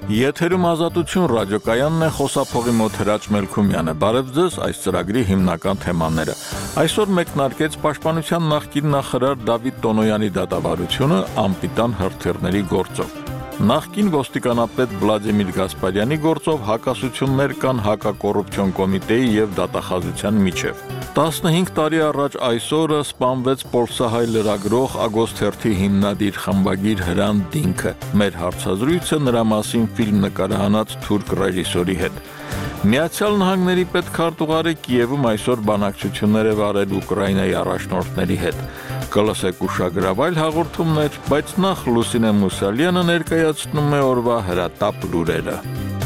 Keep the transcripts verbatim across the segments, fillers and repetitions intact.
Եթերում Ազատություն ռադիոկայանն է, խոսափողի մոտ Հրաչ Մելքումյանը։ Բարև ձեզ, այս ծրագրի հիմնական թեմաները։ Այսօր մեկնարկեց Պաշտպանության նախկին նախարար Դավիթ Տոնոյանի դատավարությունը անպիտան հրթիռների գործով։ Նախկին ոստիկանապետ Վլադիմիր Գասպարյանի գործով հակասություններ կան հակակոռուպցիոն կոմիտեի եւ դատախազության միջև։ տասնհինգ տարի առաջ այսօրը սպանվեց Պոլսահայ լրագրող Ագոստ Հերթի հիմնադիր խմբագիր Հրանտ Դինքը։ Մեր հարցազրույցը նրա մասին ֆիլմ նկարահանած թուրք ռեժիսորի հետ։ Միացյալ Նահանգների պետքարտուղարը Կիևում այսօր բանակցություններ է վարել Ուկրաինայի առաջնորդների հետ։ Կլսեք ուշագրավայր հաղորդումներ, բայց նախ Լուսինե Մուսալյանը ներկայացնում է օրվա հրատապ լուրերը։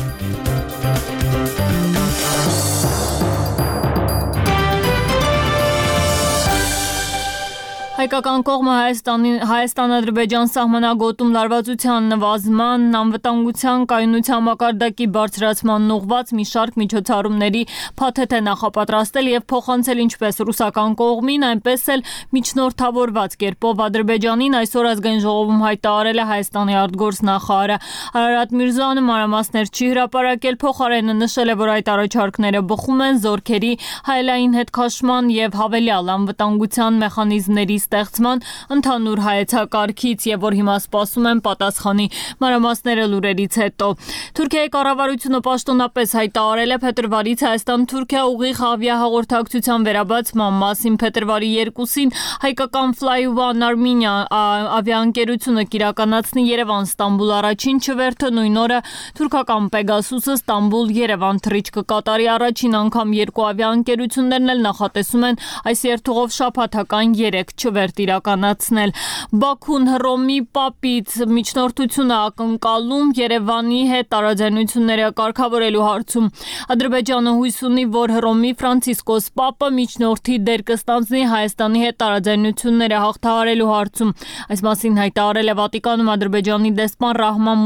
Հայկական կողմը Հայաստան-Ադրբեջան սահմանագոտում լարվածության նվազման, անվտանգության կայունության մակարդակի բարձրացման ուղղված մի շարք միջոցառումների փաթեթ է նախապատրաստել եւ փոխանցել ինչպես ռուսական կողմին, այնպես էլ միջնորդավորված կերպով Ադրբեջանին այսօր ազգային ժողովում հայտարարել է Հայաստանի արտգործնախարարը Արարատ Միրզոյանը մանրամասներ չի հրապարակել, փոխարենը նշել է, որ այդ առաջարկները բխում են զորքերի հայելային հետքաշման եւ հավելյալ անվտանգության մեխանիզմների ստեղծման ընդհանուր հայեցակարգից եւ որ հիմա սպասում են պատասխանի մանրամասները լուրերից հետո։ Թուրքիայի կառավարությունը պաշտոնապես հայտարարել է փետրվարից Հայաստան-Թուրքիա ուղիղ ավիահաղորդակցության վերաբացման մասին։ Փետրվարի երկուսին հայկական Fly-One Armenia ավիաընկերությունը կիրականացնի Երևան-Ստամբուլ առաջին չվերթը, նույն օրը թուրքական Pegasus-ը Ստամբուլ-Երևան թռիչք կկատարի։ Առաջին անգամ երկու ավիաընկերություններն էլ նախատեսում են այս երթուղով շաբաթական երեք չվերթ իրականացնել։ Բաքուն Հռոմի Պապից միջնորդությունը ակնկալում Երևանի հետ տարաձայնությունները կարգավորելու հարցում։ Ադրբեջանը հույս ունի, որ Հռոմի Ֆրանցիսկոս Պապը միջնորդի դեր կստանձնի Հայաստանի հետ տարաձայնությունները հաղթահարելու հարցում։ Այս մասին հայտարարել է Վատիկանում Ադրբեջանի դեսպան Ռահման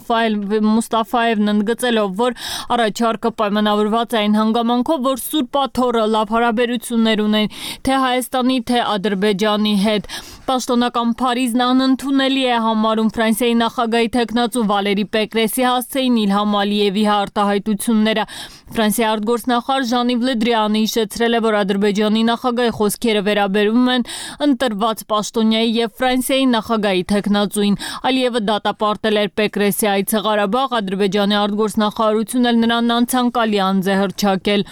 Մուստաֆայևն, ընդգծելով, որ առաջարկը պայմանավորված է այն հանգամանքով, որ Սուրբ Աթոռը լավ հարաբերություններ ունեն թե Հայաստանի, թե Ադրբեջանի հետ։ Պաշտոնական Փարիզն անընդունելի է համարում Ֆրանսիայի նախագահի թեկնածու Վալերի Պեկրեսի հասցեին Իլհամ Ալիևի արտահայտությունները։ Ֆրանսիայի արտգործնախարար Ժան-Իվ Լը Դրիանը հիշեցրել է, որ Ադրբեջանի նախագահի խոսքերը վերաբերում են ընտրված պաշտոնյայի եւ Ֆրանսիայի նախագահի թեկնածուին։ Ալիևը դատապարտել էր Պեկրեսի այցը Ղարաբաղ, Ադրբեջանի արտգործնախարարությունն էլ նրան անցանկալի անձ է հռչակել։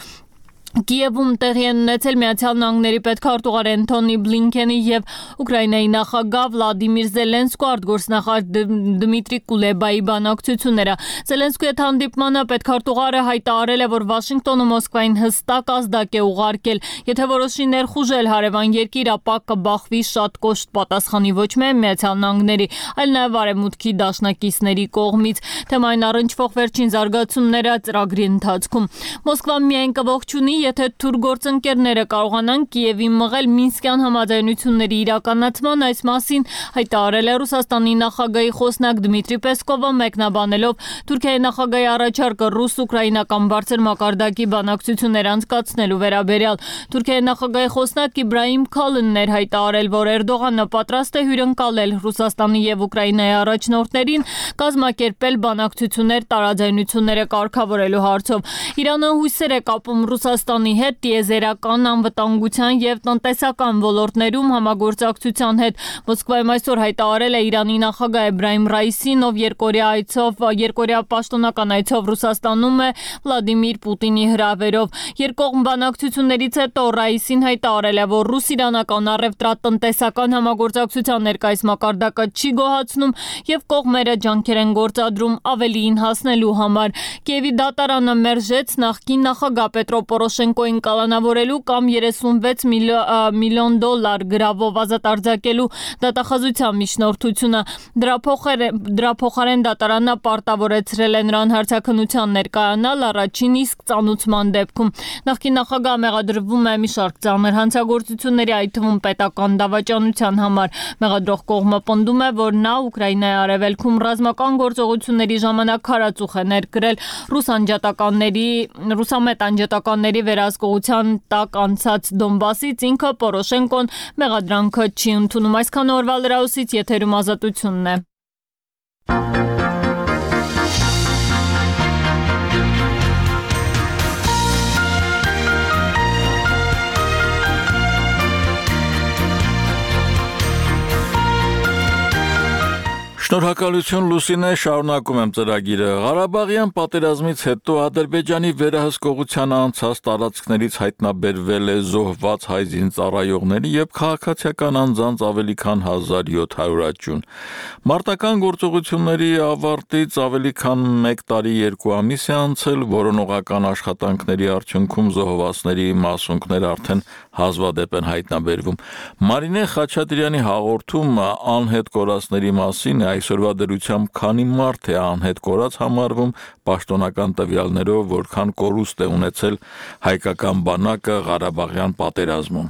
Կիևում տեղի են ունեցել Միացյալ Նահանգների պետքարտուղար Անթոնի Բլինքենի եւ Ուկրաինայի նախագահ Վլադիմիր Զելենսկու արտգործնախարար Դմիտրի Կուլեբայի բանակցությունները։ Զելենսկուի հետ հանդիպմանը պետքարտուղարը հայտարարել է, որ Վաշինգտոնը Մոսկվային հստակ ազդակ է ուղարկել, եթե որոշի ներխուժել հարևան երկիր, ապա կբախվի շատ կոշտ պատասխանի ոչ միայն Միացյալ Նահանգների, այլ նաեւ Արևմուտքի դաշնակիցների կողմից։ Թեմային առնչվող վերջին զարգացումները ծրագրի ընթացքում։ Մոսկվան միայն կողջունի, եթե թուրք գործընկերները կարողանան Կիևի մղել Մինսկյան համաձայնությունների իրականացման, այս մասին հայտարարել է Ռուսաստանի նախագահի խոսնակ Դմիտրի Պեսկովը, մեկնաբանելով Թուրքիայի նախագահի առաջարկը ռուս-ուկրաինական բարձր մակարդակի բանակցություններ անցկացնելու վերաբերյալ։ Թուրքիայի նախագահի խոսնակ Իբրահիմ Քալինն էր հայտարարել, որ Էրդողանը պատրաստ է հյուրընկալել Ռուսաստանի եւ Ուկրաինայի առաջնորդներին կազմակերպել բանակցություններ տարաձայնությունները կարգավորելու հարցով։ Իրանը հույսեր է կապում Ռուսաստանի հետ տիեզերական, անվտանգության եւ տնտեսական ոլորտներում համագործակցության հետ։ Մոսկվայում այսօր հայտարարել է Իրանի նախագահ Էբրահիմ Ռայիսին, ով երկօրյա այցով, երկօրյա պաշտոնական այցով Ռուսաստանում է Վլադիմիր Պուտինի հրավերով։ Երկկողմ բանակցություններից հետո Ռայիսին հայտարարել է, որ ռուս-իրանական առևտրատնտեսական համագործակցության ներկայիս մակարդակը չի գոհացնում եւ կողմերը ջանքեր են գործադրում ավելիին հասնելու համար։ Կիևի դատարանը մերժեց նախկին նախագահ Պետրո Պորոշենկոին կալանավորելու կամ երեսունվեց միլիոն դոլար գրավով ազատ արձակելու դատախազության միջնորդությունը։ Դրա փոխարեն դատարանը պարտավորեցրել է նրան հարցաքննության ներկայանալ առաջին իսկ ծանուցման դեպքում։ Նախկին նախագահը մեղադրվում է մի շարք ծանր հանցագործությունների, այդ թվում պետական դավաճանության համար։ Մեղադրող կողմը պնդում է, որ նա Ուկրաինայի արևելքում ռազմական գործողությունների ժամանակ քարածուխ է ներկրել ռուս անջատականների, ռուսամետ անջատականների վերահսկողության տակ անցած Դոնբասից։ Ինքը Պորոշենկոն մեղադրանքը չի ընդունում։ Այսքան օրվա լրահոսից եթերում Ազատությունն է։ Շնորհակալություն Լուսինե, շարունակում եմ ծրագիրը։ Ղարաբաղյան պատերազմից հետո Ադրբեջանի վերահսկողության անցած տարածքներից հայտնաբերվել է զոհված հայ զինծառայողների եւ քաղաքացիական անձանց ավելի քան հազար յոթ հարյուր աճուն։ Մարտական գործողությունների ավարտից ավելի քան մեկ տարի երկու ամիս է անցել, որոնողական աշխատանքների արդյունքում զոհվածների մասունքները արդեն հազվադեպ են հայտնաբերվում։ Մարինե Խաչատրյանի հաղորդումը անհետ կորածների մասին այսօրվա դրությամբ քանի մարդ է անհետ կորած համարվում պաշտոնական տվյալներով, որքան կորուստ է ունեցել հայկական բանակը Ղարաբաղյան պատերազմում։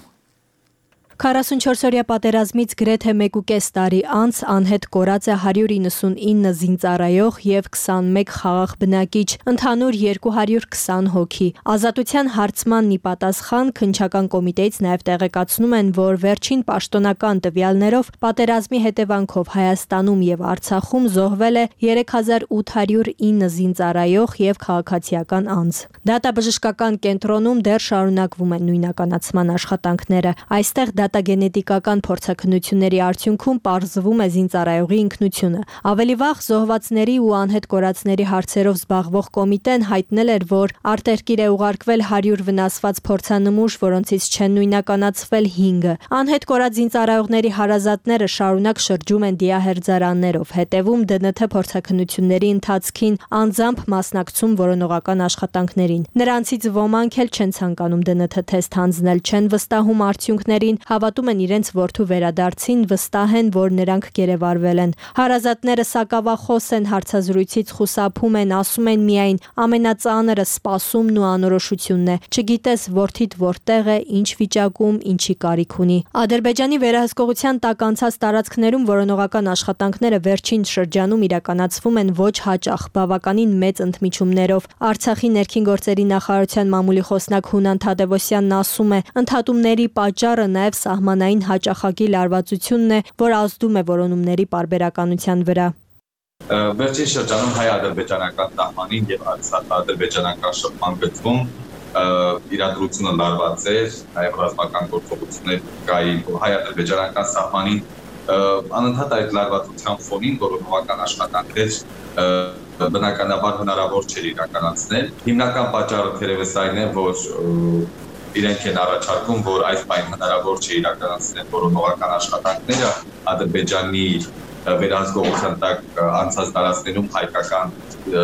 քառասունչորսօրյա պատերազմից գրեթե մեկուկես տարի անց անհետ կորած է հարյուր իննսունինը զինծառայող եւ քսանմեկ խաղաղ բնակիչ, ընդհանուր երկու հարյուր քսան հոգի։ Ազատության հարցմանն ի պատասխան քննչական կոմիտեից նաեւ տեղեկացնում են, որ վերջին պաշտոնական տվյալներով պատերազմի հետևանքով Հայաստանում եւ Արցախում զոհվել է երեք հազար ութ հարյուր ինը զինծառայող եւ քաղաքացիական անձ։ Դատաբժշկական կենտրոնում դեռ շարունակվում են նույնականացման աշխատանքները։ Այստեղ դատագենետիկական փորձաքննությունների արդյունքում պարզվում է զինծառայողի ինքնությունը։ Ավելի վաղ զոհվածների ու անհետ կորածների հարցերով զբաղվող կոմիտեն հայտնել էր, որ արտերկիր է ուղարկվել հարյուր վնասված փորձանմուշ, որոնցից չեն նույնականացվել հինգը։ Անհետ կորած զինծառայողների հարազատները շարունակ շրջում են դիահերձարաններով, հետևում ԴՆԹ փորձաքննությունների ընթացքին, անձամբ մասնակցում որոնողական աշխատանքներին։ Նրանցից ոմանք էլ չեն ցանկանում ԴՆԹ թեստ հանձնել, չեն վստահում արդյունքներին, հավատում են իրենց որդու վերադարձին, վստահ են, որ նրանք գերեվարվել են։ Հարազատները սակավախոս են, հարցազրույցից խուսափում են, ասում են միայն ամենածանրը սպասումն ու անորոշությունն է։ Չգիտես որդիդ որտեղ է, ինչ վիճակում, ինչի կարիք ունի։ Ադրբեջանի վերահսկողության տակ անցած տարածքներում որոնողական աշխատանքները վերջին շրջանում իրականացվում են ոչ հաճախ, բավականին մեծ ընդմիջումներով։ Արցախի ներքին գործերի նախարարության մամուլի խոսնակ Հունան Թադևոսյանն ասում է, ընդհատումների պատճառը նաև սահմանային հաճախակի լարվածությունն է, որ ազդում է որոնումների պարբերականության վրա։ Վերջին շրջանում հայ-ադրբեջանական սահմանին եւ ադրբեջանական շփման գծում իրադրությունը լարված էր, նաև ռազմական գործողություններ կային հայ-ադրբեջանական սահմանին, անընդհատ այդ լարվածության ֆոնին որոնողական աշխատանքներ բնականաբար հնարավոր չէր իրականացնել։ Հիմնական պատճառը թերևս այն է, որ իրենք են առաջարկում, որ այս պայն հնարավոր չէ իրականացնել որոնողական աշխատանքները Ադրբեջանի վերահսկողության տակ անցած տարածքներում հայկական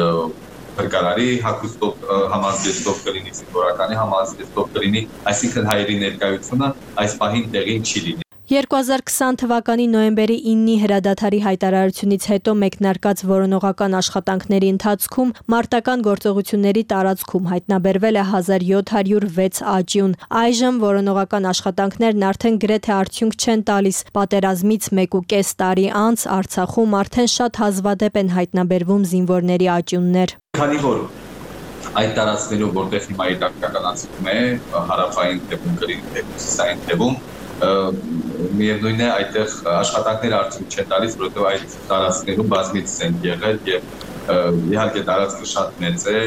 փրկարարի հագուստով համազգեստով կլինի, զինվորականի համազգեստով կլինի, այսինքն հայերի ներկայությունը այս պահին տեղին չի լինի։ երկու հազար քսան թվականի նոյեմբերի իննի հրադադարի հայտարարությունից հետո մեկնարկած որոնողական աշխատանքների ընթացքում մարտական գործողությունների տարածքում հայտնաբերվել է հազար յոթ հարյուր վեց աճյուն։ Այժմ որոնողական աշխատանքներն արդեն գրեթե արդյունք չեն տալիս։ Պատերազմից մեկուկես տարի անց Արցախում արդեն շատ հազվադեպ են հայտնաբերվում զինվորների աճյուններ։ Քանի որ այդ տարածքներում, որտեղ հիմա իրականացվում է հարավային թևում, հյուսիսային թևում, միևնույն է այդտեղ աշխատանքները արդյունք չեն տալիս, որովհետև այդ տարածքներում բազմիցս են եղել եւ իհարկե տարածքը շատ մեծ է,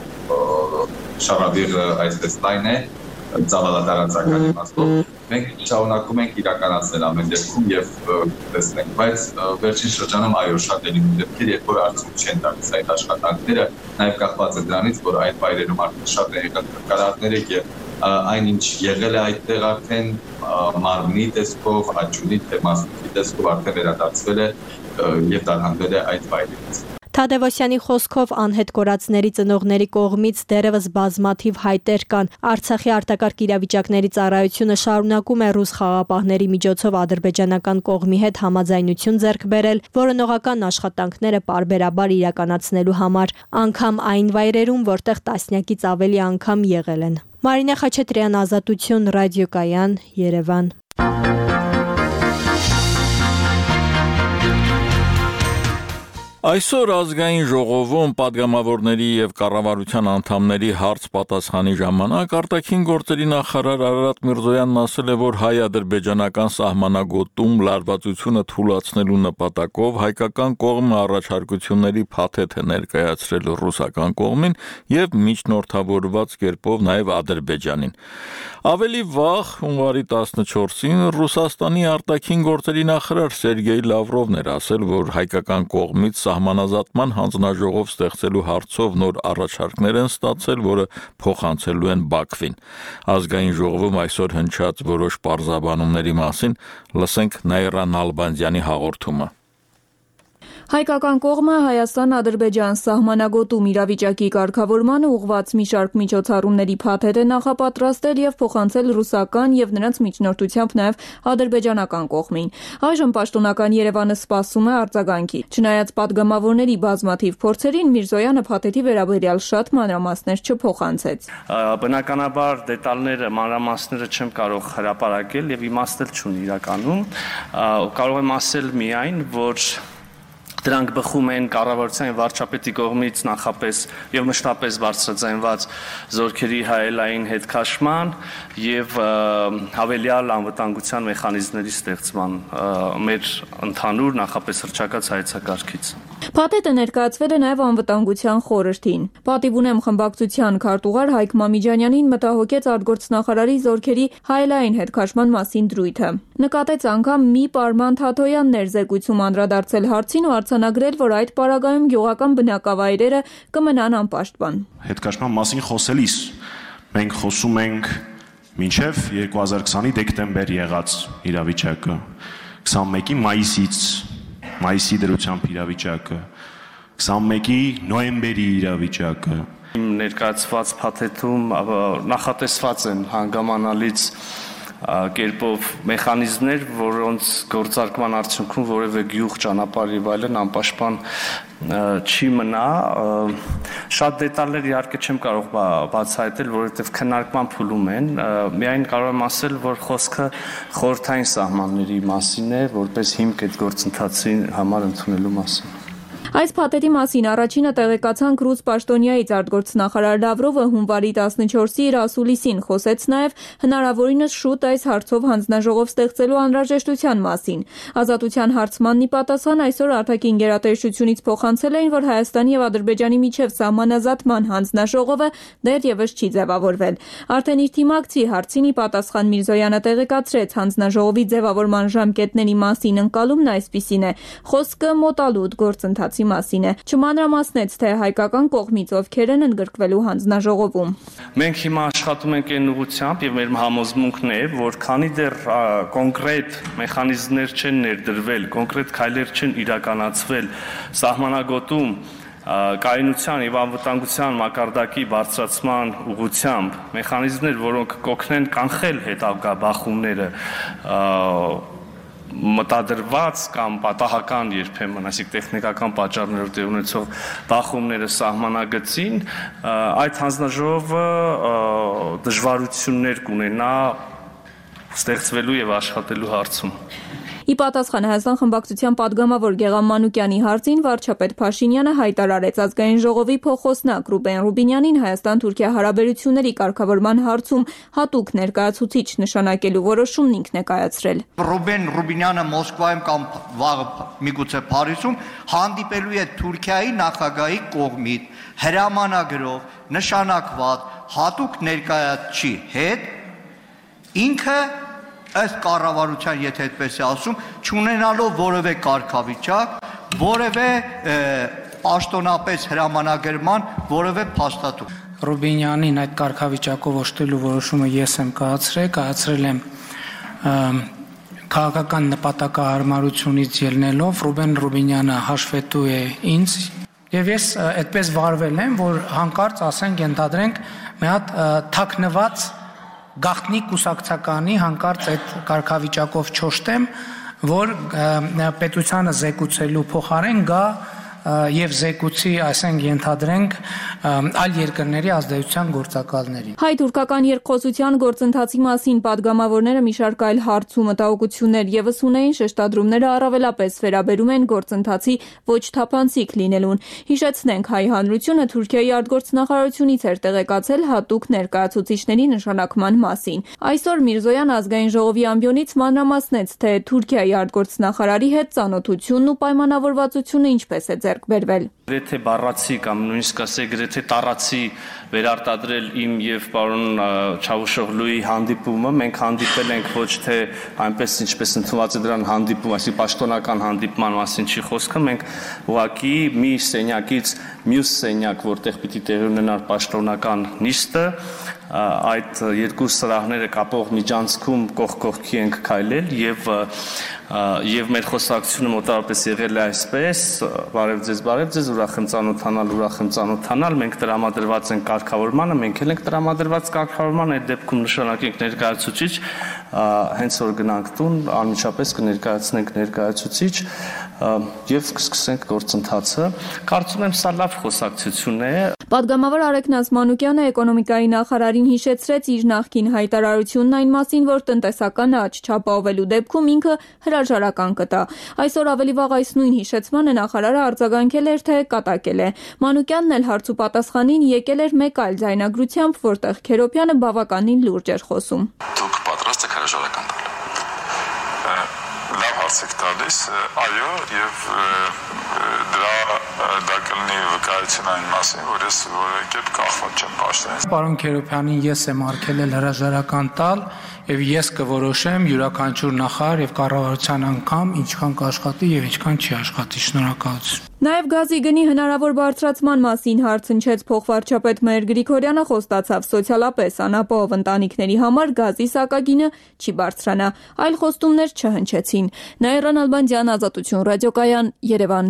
շարավիղը այսպես լայն է, ծավալատարածական իմաստով։ Մենք շարունակում ենք իրականացնել ամեն դեպքում եւ տեսնենք, բայց վերջին շրջանում այո շատ են լինում դեպքեր, երբ որ արդյունք չեն տալիս այդ աշխատանքները, նաեւ կախված է դրանից, որ այդ վայրերում արդեն շատ են եղել փրկարարները եւ այն ինչ եղել է այդտեղ արդեն մարմնի տեսքով, աճյունի մասնիկի տեսքով արդեն վերադարձվել է եւ տարհանվել է այդ վայրից։ Թադևոսյանի խոսքով անհետ կորածների ծնողների կողմից դեռևս բազմաթիվ հայտեր կան։ Արցախի արտակարգ իրավիճակների ծառայությունը շարունակում է ռուս խաղապահների միջոցով ադրբեջանական կողմի հետ համաձայնություն ձեռք բերել որոնողական աշխատանքները պարբերաբար իրականացնելու համար, անգամ այն վայրերում, որտեղ տասնյակից ավելի անգամ եղել են։ Մարինե Խաչատրյան, Ազատություն, Ռադիոկայան, Երևան։ Այսօր ազգային ժողովում падգամավորների եւ կառավարության անդամների հարց պատասխանի ժամանակ արտաքին գործերի նախարար Արարատ Միրզոյանն ասել է, որ հայ-ադրբեջանական սահմանագոտում լարվածությունը թույլատնելու նպատակով հայկական կողմը առաջարկությունների փաթեթ է ներկայացրել ռուսական կողմին եւ միջնորդավորված կերպով նաեւ Ադրբեջանին։ Ավելի վաղ հունվարի տասնչորսին Ռուսաստանի արտաքին գործերի նախարար Սերգեյ Լավրովն էր ասել, որ հայկական կողմից Սահմանազատման հանձնաժողով ստեղծելու հարցով նոր առաջարկներ են ստացել, որը փոխանցելու են Բաքվին։ Ազգային ժողովում այսօր հնչած որոշ պարզաբանումների մասին լսենք Նաիրա Նալբանդյանի հաղորդումը։ Հայկական կողմը Հայաստան-Ադրբեջան սահմանագոտում իրավիճակի կարգավորմանը ուղղված մի շարք միջոցառումների փաթեթ է նախապատրաստել եւ փոխանցել ռուսական եւ նրանց միջնորդությամբ նաեւ ադրբեջանական կողմին։ Այժմ պաշտոնական Երևանը սպասում է արձագանքի։ Չնայած падգամավորների բազմաթիվ փորձերին, Միրզոյանը փաթեթի վերաբերյալ շատ մանրամասներ չփոխանցեց։ Բնականաբար դետալները, մանրամասները չեմ կարող հրապարակել եւ իմաստել չունի իրականում։ Կարող եմ ասել միայն, որ դրանք բխում են կառավարության եւ վարչապետի կողմից նախապես եւ մշտապես բարձրաձայնված զորքերի հայելային հետքաշման եւ հավելյալ անվտանգության մեխանիզմների ստեղծման մեր ընդհանուր նախապես հռչակած հայեցակարգից։ Փաթեթը ներկայացվել է նաեւ անվտանգության խորհրդին։ Պատիվ ունեմ խմբակցության քարտուղար Հայկ Մամիջանյանին մտահոգեց արտգործնախարարի զորքերի հայելային հետքաշման մասին դրույթը։ Նկատեց անգամ մի պարման Թաթոյան ներզեկույցում անդրադարձել հարցին ու արձանագրել, որ այդ պարագայում գյուղական բնակավայրերը կմնան անպաշտպան։ Հետքաշման մասին խոսելիս մենք խոսում ենք մինչև երկու հազար քսանի դեկտեմբեր եղած իրավիճակը, քսանմեկի մայիսից մայիսի դրությամբ իրավիճակը, քսանմեկի նոյեմբերի իրավիճակը։ Ներկայացված փաթեթում նախատեսված են հանգամանալից կերպով մեխանիզմներ, որոնց գործարկման արդյունքում որևէ գյուղ, ճանապարհ եւ այլն անպաշտպան չի մնա։ Շատ դետալներ իհարկե չեմ կարող բացահայտել, որովհետեւ քննարկման փուլում են։ Միայն կարող եմ ասել, որ խոսքը խորհրդային սահմանների մասին է, որպես հիմք այդ գործընթացի համար ընդունելու մասին։ Այս փաթեթի մասին առաջինը տեղեկացանք ռուս պաշտոնյայից արտգործնախարար Լավրովը հունվարի տասնչորսի իր ասուլիսին խոսեց նաև հնարավորինս շուտ այս հարցով հանձնաժողով ստեղծելու անհրաժեշտության մասին։ Ազատության հարցմանն ի պատասխան այսօր արտաքին գերատեսչությունից փոխանցել էին, որ Հայաստանի եւ Ադրբեջանի միջև սահմանազատման հանձնաժողովը դեռևս չի ձևավորվել։ Արդեն իր թիմակցի հարցին ի պատասխան Միրզոյանը տեղեկացրեց հանձնաժողովի ձևավորման ժամկետների մասին ընկալումն այսպիսին է. խոսքը մոտալուտ գործընթացի մասին է։ Չմանրամասնեց, թե հայկական կողմից ովքեր են ընդգրկվելու հանձնաժողովում։ Մենք հիմա աշխատում ենք այն ուղղությամբ եւ մեր համոզմունքն է, որ քանի դեռ կոնկրետ մեխանիզմներ չեն ներդրվել, կոնկրետ քայլեր չեն իրականացվել սահմանագոտում կայունության եւ անվտանգության մակարդակի բարձրացման ուղղությամբ, մեխանիզմներ, որոնք կօգնեն կանխել հետագա բախումները, մտադրված կամ պատահական երբեմն, այսինքն տեխնիկական պատճառներով տեղ ունեցող բախումները սահմանագծին, այդ հանձնաժողովը դժվարություններ կունենա ստեղծվելու եւ աշխատելու հարցում։ Ի պատասխան Հայաստան խմբակցության падգամավոր Գեղամ Մանուկյանի հարցին վարչապետ Փաշինյանը հայտարարեց ազգային ժողովի փոխոսնակ Ռուբեն Ռուբինյանին Հայաստան-Թուրքիա հարաբերությունների կարգավորման հարցում հատուկ ներկայացուցիչ նշանակելու որոշումն ինքն է կայացրել։ Ռուբեն Ռուբինյանը Մոսկվայում կամ վաղը միգուցե Փարիզում հանդիպելու է Թուրքիայի նախագահի կողմից հրամանագրով նշանակված հատուկ ներկայացուցիչի հետ, ինքը ըստ կառավարության, եթե այդպես է ասում, չունենալով որևէ կարգավիճակ, որևէ պաշտոնապես հրամանագրման որևէ փաստաթուղթ։ Ռուբինյանին այդ կարգավիճակով օժտելու որոշումը ես եմ կայացրել, կայացրել եմ քաղաքական նպատակահարմարությունից ելնելով, Ռուբեն Ռուբինյանը հաշվետու է ինձ եւ ես այդպես վարվել եմ, որ հանկարծ ասենք ենթադրենք մի հատ թաքնված գաղտնի կուսակցականի հանկարծ այդ կարգավիճակով չոշտեմ, որ պետությանը զեկուցելու փոխարեն գա եւ զեկուցի, այսինքն ենթադրենք այլ երկրների ազդեցության գործակալներին։ Հայ-թուրքական երկխոսության գործընթացի մասին падգամավորները մի շարք այլ հարց ու մտահոգություններ եւս ունեին, շեշտադրումները առավելապես վերաբերում են գործընթացի ոչ թափանցիկ լինելուն։ Հիշեցնենք, հայ հանրությունը Թուրքիայի արտգործնախարարությունից էր տեղեկացել հատուկ ներկայացուցիչների նշանակման մասին։ Այսօր Միրզոյան ազգային ժողովի ամբիոնից մանրամասնեց, թե Թուրքիայի արտգործնախարարի հետ ծանոթությունն ու պայմանավորվածությունը ինչպես է ձեռք բերվել։ Գրեթե բառացի կամ նույնիսկ ասենք գրեթե տառացի վերարտադրել իմ եւ պարոն Չավուշօղլուի հանդիպումը, մենք հանդիպել ենք ոչ թե այնպես ինչպես ընդունված է դրան հանդիպում, այսինքն պաշտոնական հանդիպման մասին չի խոսքը, մենք ուղղակի մի սենյակից մյուս սենյակ, որտեղ պիտի տեղի ունենար պաշտոնական նիստը, այդ երկու սրահները կապող միջանցքում կողք կողքի ենք քայլել եւ եւ մեր խոսակցությունը մոտավորապես եղել է այսպես, բարև ձեզ, բարև ձեզ, ուրախ եմ ծանոթանալ, ուրախ եմ ծանոթանալ, մենք տրամադրված ենք կարգավորմանը, մենք էլ ենք տրամադրված կարգավորմանը, այդ դեպքում նշանակենք ներկայացուցիչ, հենց որ գնանք տուն, անմիջապես կներկայացնենք ներկայացուցիչ եւ կսկսենք գործընթացը։ Կարծում եմ սա լավ խոսակցություն է։ Պատգամավոր Արեգ Նազմանուկյանը էկոնոմիկայի նախարարին հիշեցրեց իր նախկին հայտարարությունն այն մասին, որ տնտեսական աճ չապահովելու դեպքում ինքը հրաժարական կտա։ Այսօր ավելի վաղ այս նույն հիշեցմանը նախարարը արձագանքել էր, թե կատակել է։ Մանուկյանն էլ հարց ու պատասխանին եկել էր մեկ այլ ձայնագրությամբ, որտեղ Քերոբյանը բավականին լուրջ էր խոսում։ Դուք պատրաստ եք հրաժարական տալ։ Լավ հարց եք տալիս, այո, եւ դրա դա կլինի վկայություն այն մասին, որ ես որևէ կերպ կախված չեմ պաշտոնից։ Պարոն Քերոբյանին ես եմ արգելել հրաժարական տալ եւ ես կորոշեմ յուրաքանչյուր նախարար եւ կառավարության անդամ ինչքան կաշխատի եւ ինչքան չի աշխատի։ Շնորհակալություն։ Նաև գազի գնի հնարավոր բարձրացման մասին հարց հնչեց փոխվարչապետ Մհեր Գրիգորյանը, խոստացավ սոցիալապես անապահով ընտանիքների համար գազի սակագինը չի բարձրանա, այլ խոստումներ չհնչեցին։ Նաիրա Նալբանդյան, Ազատություն ռադիոկայան, Երևան։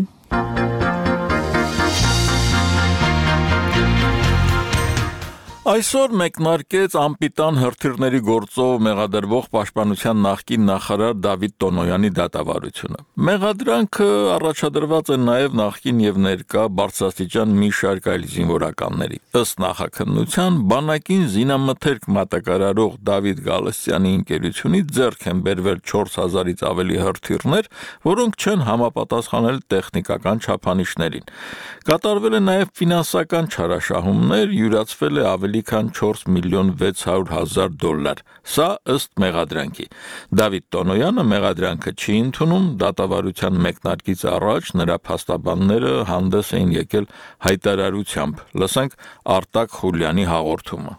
Այսօր մեկնարկեց անպիտան հրթիռների գործով մեղադրվող պաշտպանության նախկին նախարար Դավիթ Տոնոյանի դատավարությունը։ Մեղադրանքը առաջադրված է նաև նախկին եւ ներկա բարձրաստիճան մի շարք այլ զինվորականների։ Ըստ նախաքննության, բանակին զինամթերք մատակարարող Դավիթ Գալստյանի ընկերությունից ձեռք են բերվել չորս հազարից ավելի հրթիռներ, որոնք չեն համապատասխանել տեխնիկական չափանիշներին։ Կատարվել է նաև ֆինանսական չարաշահումներ, յուրացվել է ավելի քան չորս միլիոն վեց հարյուր հազար դոլար։ Սա ըստ մեղադրանքի։ Դավիթ Տոնոյանը մեղադրանքը չի ընդունում, դատավարության մեկնարկից առաջ նրա փաստաբանները հանդես էին եկել հայտարարությամբ։ Լսենք Արտակ Խուլյանի հաղորդումը։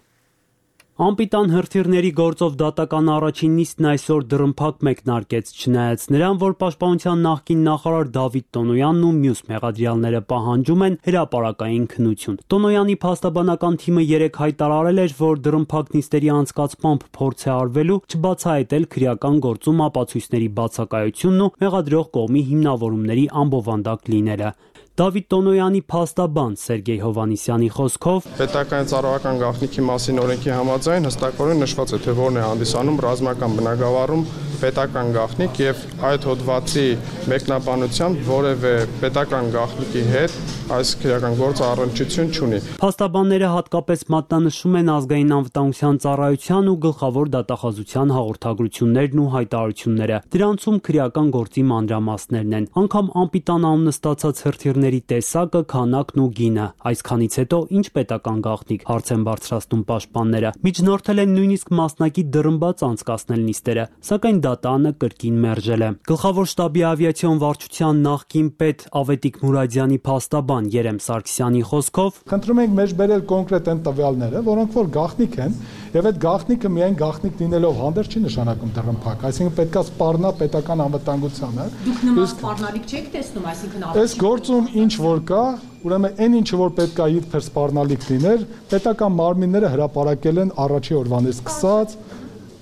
Անպիտան հրթիռների գործով դատական առաջին նիստն այսօր դռնփակ մեկնարկեց, չնայած նրան, որ պաշտպանության նախկին նախարար Դավիթ Տոնոյանն ու մյուս մեղադրյալները պահանջում են հրապարակային քննություն։ Տոնոյանի փաստաբանական թիմը երեկ հայտարարել էր, որ դռնփակ նիստերի անցկացմամբ փորձ է արվելու չբացահայտել քրեական գործում ապացույցների բացակայությունն ու մեղադրող կողմի հիմնավորումների անբովանդակ լինելը։ Դավիթ Տոնոյանի փաստաբան Սերգեյ Հովանիսյանի խոսքով պետական ծառայական գաղտնիքի մասին օրենքի համաձայն հստակորեն նշված է, թե որն է հանդիսանում ռազմական բնագավառում պետական գաղտնիք եւ այդ հոդվածի մեկնաբանությամբ որևէ պետական գաղտնիքի հետ այս քրեական գործը առնչություն չունի։ Փաստաբանները հատկապես մատնանշում են ազգային անվտանգության ծառայության ու գլխավոր դատախազության հաղորդագրություններն ու հայտարարությունները։ Դրանցում քրեական գործի մանրամասներն են, անգամ անպիտան անունը ստացած հրթիռների տեսակը, քանակն ու գինը։ Այսքանից հետո ինչ պետական գաղտնիք, հարց են բարձրացնում պաշտպանները։ Միջնորդել են նույնիսկ մասնակի դռնբաց անցկացնել նիստերը, սակայն դատանը կրկին մերժել է։ Գլխավոր շտաբի ավիացիոն վարչության նախկին պետ Ավետիք Մուրադյանի փաստաբան Երեմ Սարգսյանի խոսքով խնդրում ենք մեջ բերել կոնկրետ այն տվյալները, որոնք որ գաղտնիք են, եւ այդ գաղտնիքը միայն գաղտնիք լինելով հանդերձ չի նշանակում դռնփակ, այսինքն պետքա սպառնա պետական անվտանգությանը։ Դուք նման սպառնալիք չեք տեսնում, այսինքն այս գործում ինչ որ կա, ուրեմն այն ինչը որ պետքա իբր սպառնալիք լիներ, պետական մարմինները հրապարակել են առաջի օրվանից սկսած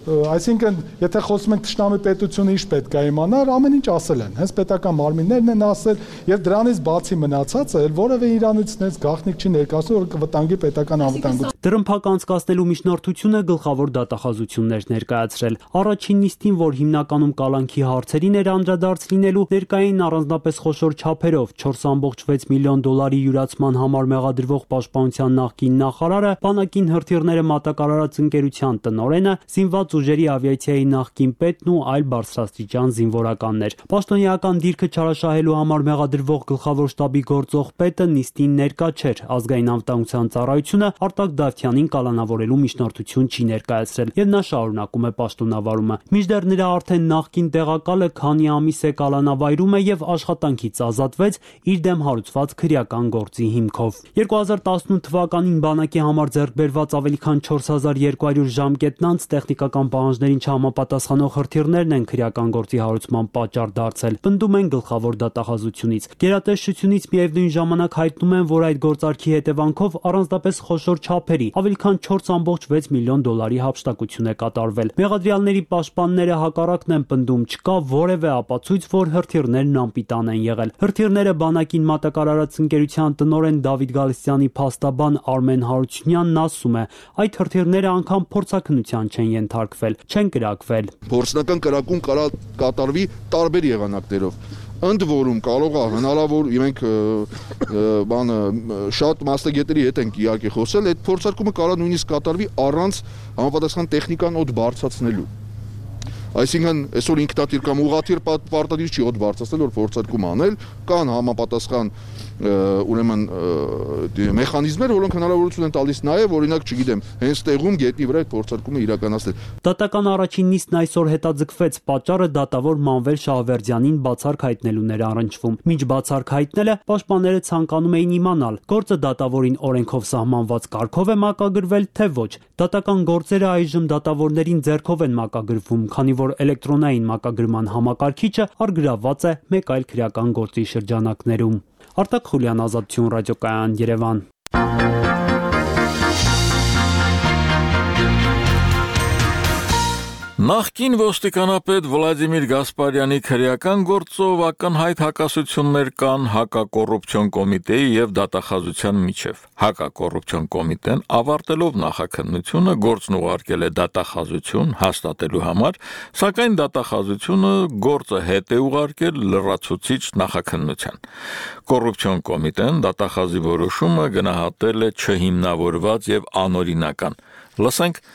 Այսինքն, եթե խոսում ենք Թշնամի պետությունը ինչ պետք է իմանար, ամեն ինչ ասել են, հենց պետական մարմիններն են ասել, եւ դրանից բացի մնացածը որևէ իրանությունից գաղտնիք չի ներկայացնում, որ կվտանգի պետական անվտանգությունը։ Դրըմփակ անցկացնելու միջնորդությունը գլխավոր դատախազություններ ներկայացրել։ Առաջին նիստին, որ հիմնականում կալանքի հարցերին էր անդրադարձ լինելու, ներկային առանձնապես խոշոր չափերով չորս կόμma վեց միլիոն դոլարի յուրացման համար մեղադրվող պաշտպանության նախկին նախարարը, բանակին հրթիռները մատակարարած ընկերության տնօրենը, զինված ուժերի ավիացիայի նախկին պետն ու այլ բարձրաստիճան զինվորականներ։ Պաշտոնեական դիրքը չարաշահելու համար մեղադրվող գլխավոր շտաբի գործող պետը նիստին ներկա չէր։ Ազգային անվտանգության ծառայությունը Արտակ Դավթյանին կալանավորելու միջնորդություն չի ներկայացրել, եւ նա շարունակում է պաշտոնավարումը։ Մինչդեռ նրա արդեն նախկին տեղակալը քանի ամիս է կալանավայրում է եւ աշխատանքից ազատվեց իր դեմ հարուցված քրեական գործի հիմքով։ երկու հազար տասնութ թվականին բանակի համար ձեռք բերված ավելի քան չորս հազար երկու հարյուր ժամկետնանց տեխնիկական պահանջներին չհամապատասխանող հրթիռներն են քրեական գործի հարուցման պատճառ դարձել, պնդում են գլխավոր դատախազությունից։ Գերատեսչությունից միևնույն ժամանակ հայտնում են, որ այդ գործարքի հետևանքով առանձնապես խոշոր չափերի ավելի քան չորս կόμma վեց միլիոն դոլարի հափշտակություն է կատարվել։ Մեղադրյալների պաշտպանները հակառակն են պնդում, չկա որևէ ապացույց, որ հրթիռներն անպիտան են եղել։ Հրթիռները բանակին մատակարարած ընկերության տնօրեն Դավիթ Գալստյանի փաստաբան Արմեն Հարությունյանն ասում է, այդ հրթիռները անգամ փորձաքննության չեն ենթարկվել, չեն կրակվել։ Փորձնական կրակում կարա կատարվի տարբեր եղանակներով։ Ընդ որում կարող է հնարավոր մենք բանը շատ մասնագետների հետ ենք իհարկե խոսել, այդ փորձարկումը կարող նույնիսկ կատարվի առանց համապատասխան տեխնիկան օդ բարձրացնելու։ Այսինքն այսօր ինքնաթիռ կամ ուղղաթիռ պարտադիր չի օդ բարձրացնել, որ փորձարկում անել, կան համապատասխան ուրեմն մեխանիզմներ, որոնք հնարավորություն են տալիս նաև, օրինակ, չգիտեմ, հենց տեղում գետնի վրա այդ փորձարկումը իրականացնել։ Դատական առաջին նիստն այսօր հետաձգվեց, պատճառը դատավոր Մանվել Շահվերդյանին բացառք հայտնելուն էր առնչվում։ Մինչ բացառք հայտնելը պաշտպանները ցանկանում էին իմանալ, գործը դատավորին օրենքով սահմանված կարգով է մակագրվել, թե ոչ։ Դատական գործերը այժմ դատավորներին ձեռքով են մակագրվում, քանի որ էլեկտրոնային մակագրման համակարգիչը առգրավված է մեկ այլ քրեական գործի շրջանակներում։ Արտակ Խուլյան, Ազատություն ռադիոկայան, Երևան։ Նախկին ոստիկանապետ Վլադիմիր Գասպարյանի քրեական գործով ակնհայտ հակասություններ կան հակակոռուպցիոն կոմիտեի եւ դատախազության միջև։ Հակակոռուպցիոն կոմիտեն ավարտելով նախաքննությունը գործն ուղարկել է դատախազություն հաստատելու համար, սակայն դատախազությունը գործը հետ է ուղարկել լրացուցիչ նախաքննության։ Կոռուպցիոն կոմիտեն դատախազի որոշումը գնահատել է չհիմնավորված եւ անօրինական։ Լսենք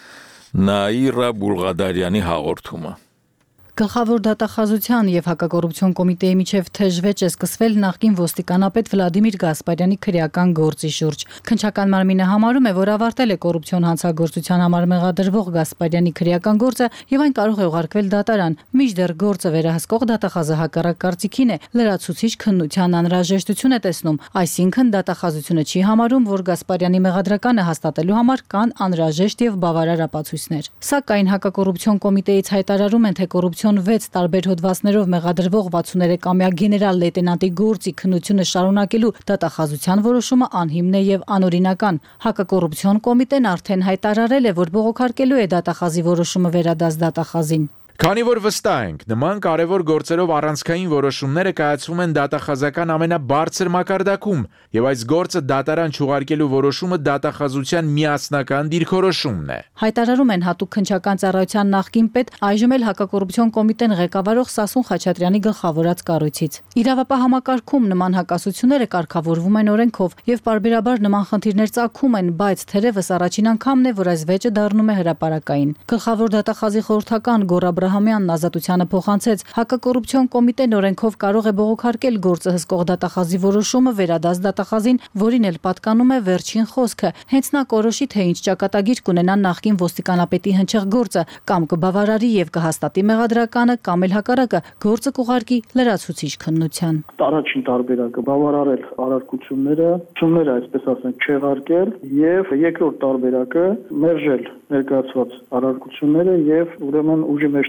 Նաիրա Բուլղադարյանի հաղորդումը։ Գլխավոր դատախազության եւ հակակոռուպցիոն կոմիտեի միջև թեժվեճ է սկսվել նախկին ոստիկանապետ Վլադիմիր Գասպարյանի քրեական գործի շուրջ։ Քննչական մարմինը համարում է, որ ավարտել է կոռուպցիոն հանցագործության համար մեղադրվող Գասպարյանի քրեական գործը եւ այն կարող է ուղարկվել դատարան։ Մինչդեռ գործը վերահսկող դատախազը հակառակ կարծիքին է, լրացուցիչ քննության անհրաժեշտություն է տեսնում, այսինքն դատախազությունը չի համարում, որ Գասպարյանի մեղադրականը հաստատելու համար կան անհրաժեշտ եւ բավարար ապացույցներ։ Սակայն հակակոռուպցիոն կոմիտեից հայտարարում են, թե կոռուպցիոն վեց տարբեր հոդվածներով մեղադրվող վաթսուններեքամյա գեներալ լեյտենանտի գործի քննությունը շարունակելու դատախազության որոշումը անհիմն է եւ անօրինական։ Հակակոռուպցիոն կոմիտեն արդեն հայտարարել է, որ բողոքարկելու է դատախազի որոշումը վերադաս դատախազին։ Քանի որ վստահ ենք, նման կարևոր գործերով առանցքային որոշումները կայացվում են դատախազական ամենաբարձր մակարդակում, եւ այս գործը դատարան չուղարկելու որոշումը դատախազության միասնական դիրքորոշումն է։ Հայտարարում են հատուկ քննչական ծառայության նախկին պետ, այժմ էլ հակակոռուպցիոն կոմիտեն ղեկավարող Սասուն Խաչատրյանի գլխավորած կառույցից։ Իրավապահ համակարգում նման հակասությունները կարգավորվում են օրենքով եւ պարբերաբար նման խնդիրներ ծագում են, բայց թերևս առաջին անգամն է, որ այս վեճը դառնում է հրապարակային։ Գլխավոր դատախազի խորհրդական Գոռ Աբրահամյանն Ազատությանը փոխանցեց, հակակոռուպցիոն կոմիտեն օրենքով կարող է բողոքարկել գործը հսկող դատախազի որոշումը վերադաս դատախազին, որին էլ պատկանում է վերջին խոսքը։ Հենց նա կորոշի, թե ինչ ճակատագիր կունենա նախկին ոստիկանապետի հնչեղ գործը, կամ կբավարարի եւ կհաստատի մեղադրականը, կամ էլ հակառակը գործը կուղարկի լրացուցիչ քննության։ Առաջին տարբերակը բավարարել առարկությունները, ցումները, այսպես ասենք, չեղարկել, եւ երկրորդ տարբերակը մերժել ներկայացված առարկությունները եւ ուրեմն ուժի մեջ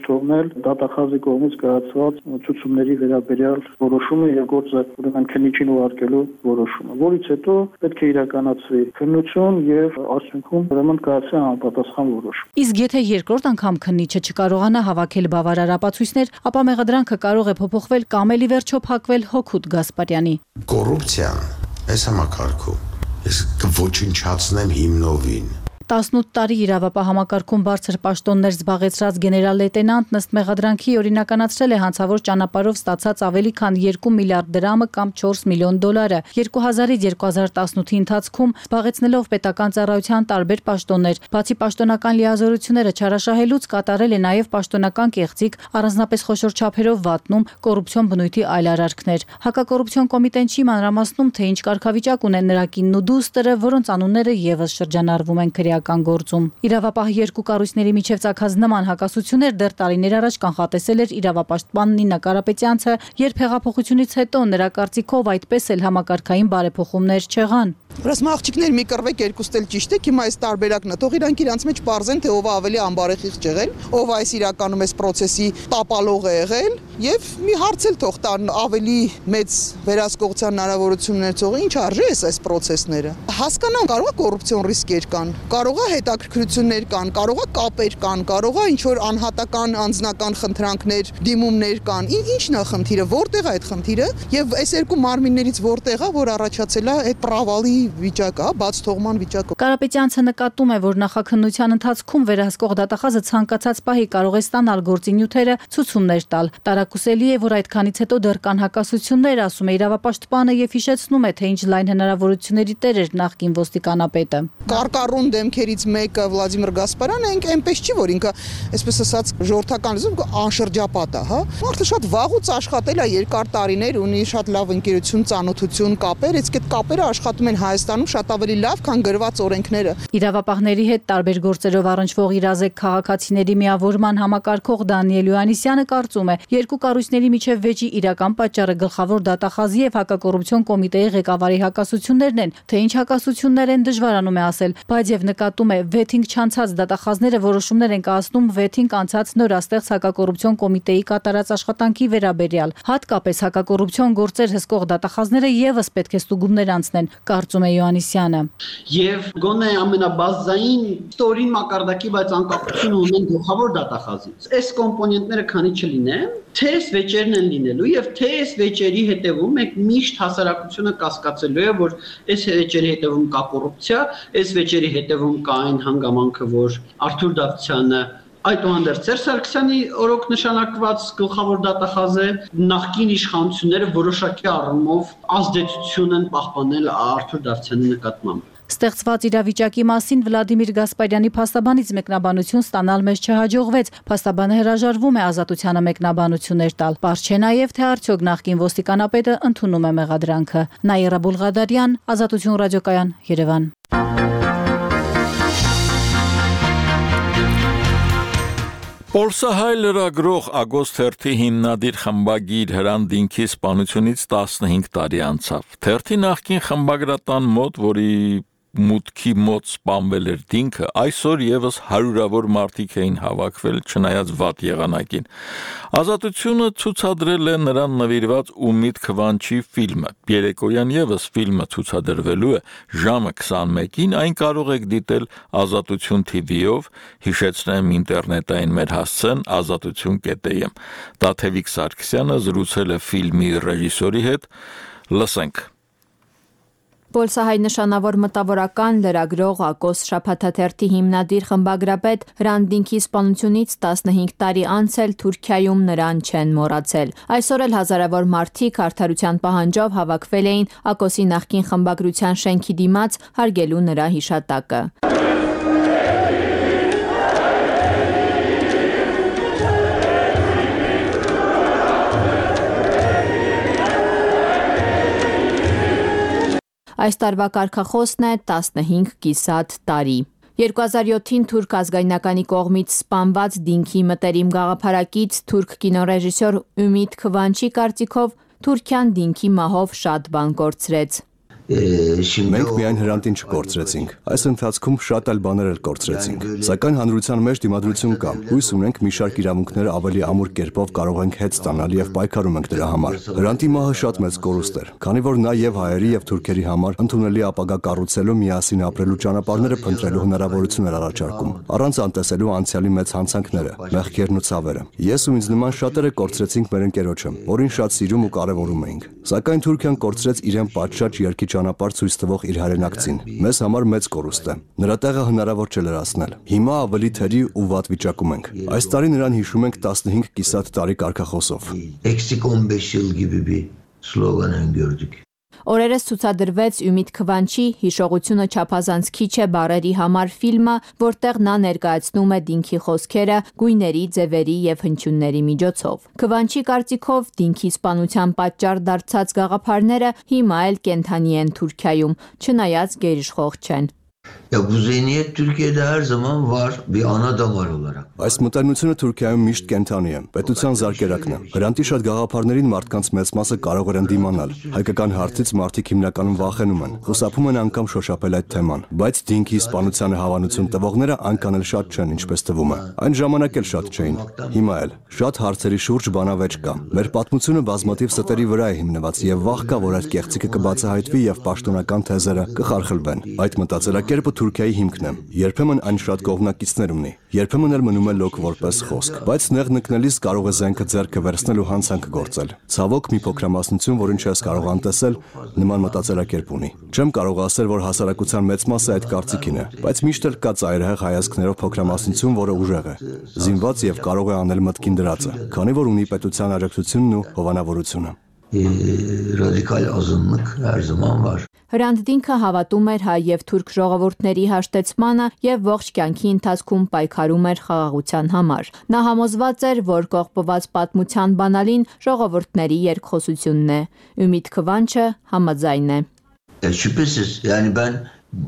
թողնել դատախազի կողմից կայացված ցուցումների վերաբերյալ որոշումը եւ գործը ուրեմն քննիչին ուղարկելու որոշումը, որից հետո պետք է իրականացվի քննություն եւ արդյունքում ուրեմն կայացվի համապատասխան որոշում։ Իսկ եթե երկրորդ անգամ քննիչը չկարողանա հավաքել բավարար ապացույցներ, ապա մեղադրանքը կարող է փոփոխվել կամ էլի վերջո փակվել Հոքուտ Գասպարյանի։ Կոռուպցիան այս համակարգում ես կոչնչացնեմ հիմնովին։ տասնութ տարի իրավապահ համակարգում բարձր պաշտոններ զբաղեցրած գեներալ լեյտենանտն ըստ մեղադրանքի օրինականացրել է հանցավոր ճանապարհով ստացած ավելի քան երկու միլիարդ դրամը կամ չորս միլիոն դոլարը։ երկու հազարից երկու հազար տասնութի ընթացքում զբաղեցնելով պետական ծառայության տարբեր պաշտոններ, բացի պաշտոնական լիազորությունները չարաշահելուց կատարել է նաև պաշտոնական կեղծիք, առանձնապես խոշոր չափերով վատնում, կոռուպցիոն բնույթի այլ արարքներ։ Հակակոռուպցիոն կոմիտեն չի մանրամասնում, թե ինչ կարգավիճակ ունեն նրա կինն ու դուստրը, որոնց անունները եւս շրջանառվում են քրեական գործում։ Իրավապահ երկու կառույցների միջև ցակած նման հակասություններ դեռ տարիներ առաջ կանխատեսել էր իրավապաշտպան Նինա Կարապետյանցը, երբ հեղափոխությունից հետո նրա կարծիքով այդպես էլ համակարգային բարեփոխումներ չեղան։ Ռասմ աղջիկներ մի կռվեք երկուստ էլ ճիշտ է, հիմա այս տարբերակն է, թող իրանք իրանց մեջ պարզեն, թե ով է ավելի անբարեխիղճ եղել, ով այս իրականում այս process-ի տապալող է եղել, եւ մի հարց էլ թող տան ավելի մեծ վերահսկողության հնարավորություն ունեցողը ինչ արժե է այս process-ները։ Հասկանամ, կարող է կոռուպցիոն ռիսկեր կան, կարող է հետաքրքրություններ կան, կարող է կապեր կան, կարող է ինչ որ անհատական անձնական խնդրանքներ, դիմումներ կան։ Ինչն է խնդիրը, որտեղ է այդ խնդիրը, եւ այս երկու մարմիններից որտեղ է, որ առաջացել է այդ պրավալի վիճակը, բաց թողման վիճակը։ Կարապետյանցը նկատում է, որ նախաքննության ընթացքում վերահսկող դատախազը ցանկացած պահի կարող է ստանալ գործի նյութերը ցուցումներ տալ։ Տարակուսելի է, որ այդքանից հետո դեռ կան հակասություններ, ասում է իրավապաշտպանը եւ հիշեցնում է, թե ինչ լայն հնարավորությունների տեր էր նախկին ոստիկանապետը։ Կարկառուն դեմքերից մեկը Վլադիմիր Գասպարյանը ինքը այնպես չի, որ ինքը, այսպես ասած, ժողովրդական լեզվով անշրջապատ է, հա։ Մարդը շատ վաղուց աշխատել է երկար տարիներ, ունի շատ լավ ընկերություն, ծանոթություն, կապեր, իսկ այդ կապերը աշխատում են Հայաստանում շատ ավելի լավ, քան գրված օրենքները։ Իրավապահների հետ տարբեր գործերով առնչվող իրազեկ քաղաքացիների միավորման համակարգող Դանիել Յոհաննիսյանը կարծում է, երկու կառույցների միջև վեճի իրական պատճառը գլխավոր դատախազի եւ հակակոռուպցիոն կոմիտեի ղեկավարի հակասություններն են, թե ինչ հակասություններ են դժվարանում է ասել, բայց եւ նկատում է վեթինգ չանցած դատախազները որոշումներ են կայացնում վեթինգ անցած նորաստեղծ հակակոռուպցիոն կոմիտեի կատարած աշխատանքի վերաբերյալ, հատկապես հակակոռուպցիոն գործեր հսկող դատախազները եւս պետք է ստուգումներ անցնեն, կարծում է Յոհաննիսյանը։ Եվ գոնե ամենաբազային ստորին մակարդակի, բայց անկախություն ունեն գլխավոր դատախազից։ Այս կոմպոնենտները քանի չլինեն, թե այս վեճերն են լինելու եւ թե այս վեճերի հետևում մենք միշտ հասարակությունը կասկածելու է, որ այս վեճերի հետևում կա կոռուպցիա, այս վեճերի հետևում կա այն հանգամանքը, որ Արթուր Դավթյանը Այդուհանդերձ Սերժ Սարգսյանի օրոք նշանակված գլխավոր դատախազը նախկին իշխանությունները որոշակի առումով ազդեցություն են պահպանել Արթուր Դավթյանի նկատմամբ։ Ստեղծված իրավիճակի մասին Վլադիմիր Գասպարյանի փաստաբանից մեկնաբանություն ստանալ մեզ չհաջողվեց։ Փաստաբանը հրաժարվում է ազատությանը մեկնաբանություններ տալ։ Պարզ չէ նաև, թե արդյոք նախկին ոստիկանապետը ընդունում է մեղադրանքը։ Նաիրա Բուլղադարյան, Ազատություն ռադիոկայան, Երևան։ Պոլսահայ լրագրող Ագոստ Թերթի հիմնադիր խմբագիր Հրան Դինքի սպանությունից տասնհինգ տարի անցավ։ Թերթի նախկին խմբագրատան մոտ, որի մուտքի մոտ սպանվել էր Դինքը, այսօր եւս հարյուրավոր մարդիկ էին հավաքվել, չնայած վատ եղանակին։ Ազատությունը ցուցադրել է նրան նվիրված Ումիդ Քվանչի ֆիլմը։ Երեկոյան եւս ֆիլմը ցուցադրվելու է ժամը քսանմեկին, այն կարող եք դիտել Ազատություն Թի Վի-ով, հիշեցնեմ ինտերնետային մեր հասցեն ազատություն կետ էմ։ Տաթևիկ Սարգսյանը զրուցել է ֆիլմի ռեժիսորի հետ, լսենք։ Պոլսահայ նշանավոր մտավորական լրագրող Ակոս շաբաթաթերթի հիմնադիր խմբագրապետ Հրան Դինքի սպանությունից տասնհինգ տարի անց էլ Թուրքիայում նրան չեն մոռացել։ Այսօր էլ հազարավոր մարդիկ արդարության պահանջով հավաքվել էին Ակոսի նախկին խմբագրության շենքի դիմաց հարգելու նրա հիշատակը։ Այս տարվա կարգախոսն է տասնհինգ կիսատ տարի։ երկու հազար յոթին թուրք ազգայնականի կողմից սպանված Դինքի մտերիմ գաղափարակից թուրք կինոռեժիսոր Ումիդ Քվանչի կարծիքով Թուրքիան Դինքի մահով շատ բան կորցրեց։ Մենք միայն հրանտին չկորցրեցինք, այս ընթացքում շատ այլ բաներ էլ կորցրեցինք, սակայն հանրության մեջ դիմադրություն կա, հույս ունենք մի շարք իրավունքներ ավելի ամուր կերպով կարող ենք հետ ստանալ եւ պայքարում ենք դրա համար։ Հրանտի մահը շատ մեծ կորուստ էր, քանի որ նա եւ հայերի եւ թուրքերի համար ընդունելի ապագա կառուցելու, միասին ապրելու ճանապարհները փնտրելու հնարավորություն էր առաջարկում, առանց անտեսելու անցյալի մեծ հանցանքները, մեղքերն ու ցավերը։ Ես ու ինձ նման շատերը կորցրեցինք մեր ընկերոջը, որին շատ սիրում ու կարևորում էինք, սակայն Թուրքիան կորցրեց իրեն պատշաճ երկի ճանապարհ ցույց տվող իր հայրենակցին։ Մեզ համար մեծ կորուստ է։ Նրա տեղը հնարավոր չէ լրացնել։ Հիմա ավելի թերի ու վատ վիճակում ենք։ Այս տարի նրան հիշում ենք տասնհինգ կիսատ տարի կարգախոսով։ Eksik on beş yıl gibi bir slogan gördük. Օրերս ցուցադրվեց Ümit Քվանչի հիշողությունը չափազանց քիչ է բառերի համար ֆիլմը, որտեղ նա ներկայացնում է դինքի խոսքերը գույների, ձևերի եւ հնչյունների միջոցով։ Քվանչի կարծիքով դինքի սպանության պատճառ դարձած գաղափարները հիմա էլ կենթանի են Թուրքիայում, չնայած գերիշխող չեն։ Ya bu zihniyet Türkiye'de her zaman var bir ana damar olarak. Այս մտայնությունը Թուրքիայում միշտ կենթանի է, պետության զարկերակն է։ Հրանտի շատ գաղափարներին մարդկանց մեծ մասը կարող են դիմանալ։ Հայկական հարցից մարդիկ հիմնականում վախենում են, խուսափում են անգամ շոշափել այդ թեման, բայց դինքի սպանությանը հավանություն տվողները այնքան էլ շատ չեն, ինչպես թվում է։ Այն ժամանակ էլ շատ չէին։ Հիմա էլ շատ հարցերի շուրջ բանավեճ կա։ Մեր պատմությունը բազմաթիվ ստերի վրա է հիմնված եւ վախ կա, որ այդ կեղծիքը կբացահայտվի եւ պաշտոնական թեզերը կխարխլվեն։ Այդ մտածելակերպը Թուրքիայի հիմքն է։ Երբեմն այն շատ կողմնակիցներ ունի, երբեմն էլ մնում է լոկ որպես խոսք, բայց նեղ նկնելիս կարող է զենքը ձեռքը վերցնել ու հանցանք գործել։ Ցավոք մի փոքրամասնություն, որին չես կարող անտեսել, նման մտածելակերպ ունի։ Չեմ կարող ասել, որ հասարակության մեծ մասը այդ կարծիքին է, բայց միշտ էլ կա ծայրահեղ հայացքներով փոքրամասնություն, որը ուժեղ է, զինված եւ կարող է անել մտքին դրածը, քանի որ ունի պետության աջակցությունն ու հովանավորությունը։ Radikal azınlık her zaman var. Հրանտ Դինքը հավատում էր հայ եւ թուրք ժողովուրդների հաշտեցմանը եւ ողջ կյանքի ընթացքում պայքարում էր խաղաղության համար։ Նա համոզված էր, որ կողպված պատմության բանալին ժողովուրդների երկխոսությունն է։ Ümit Քվանչը համաձայն է։ Şüphesiz yani ben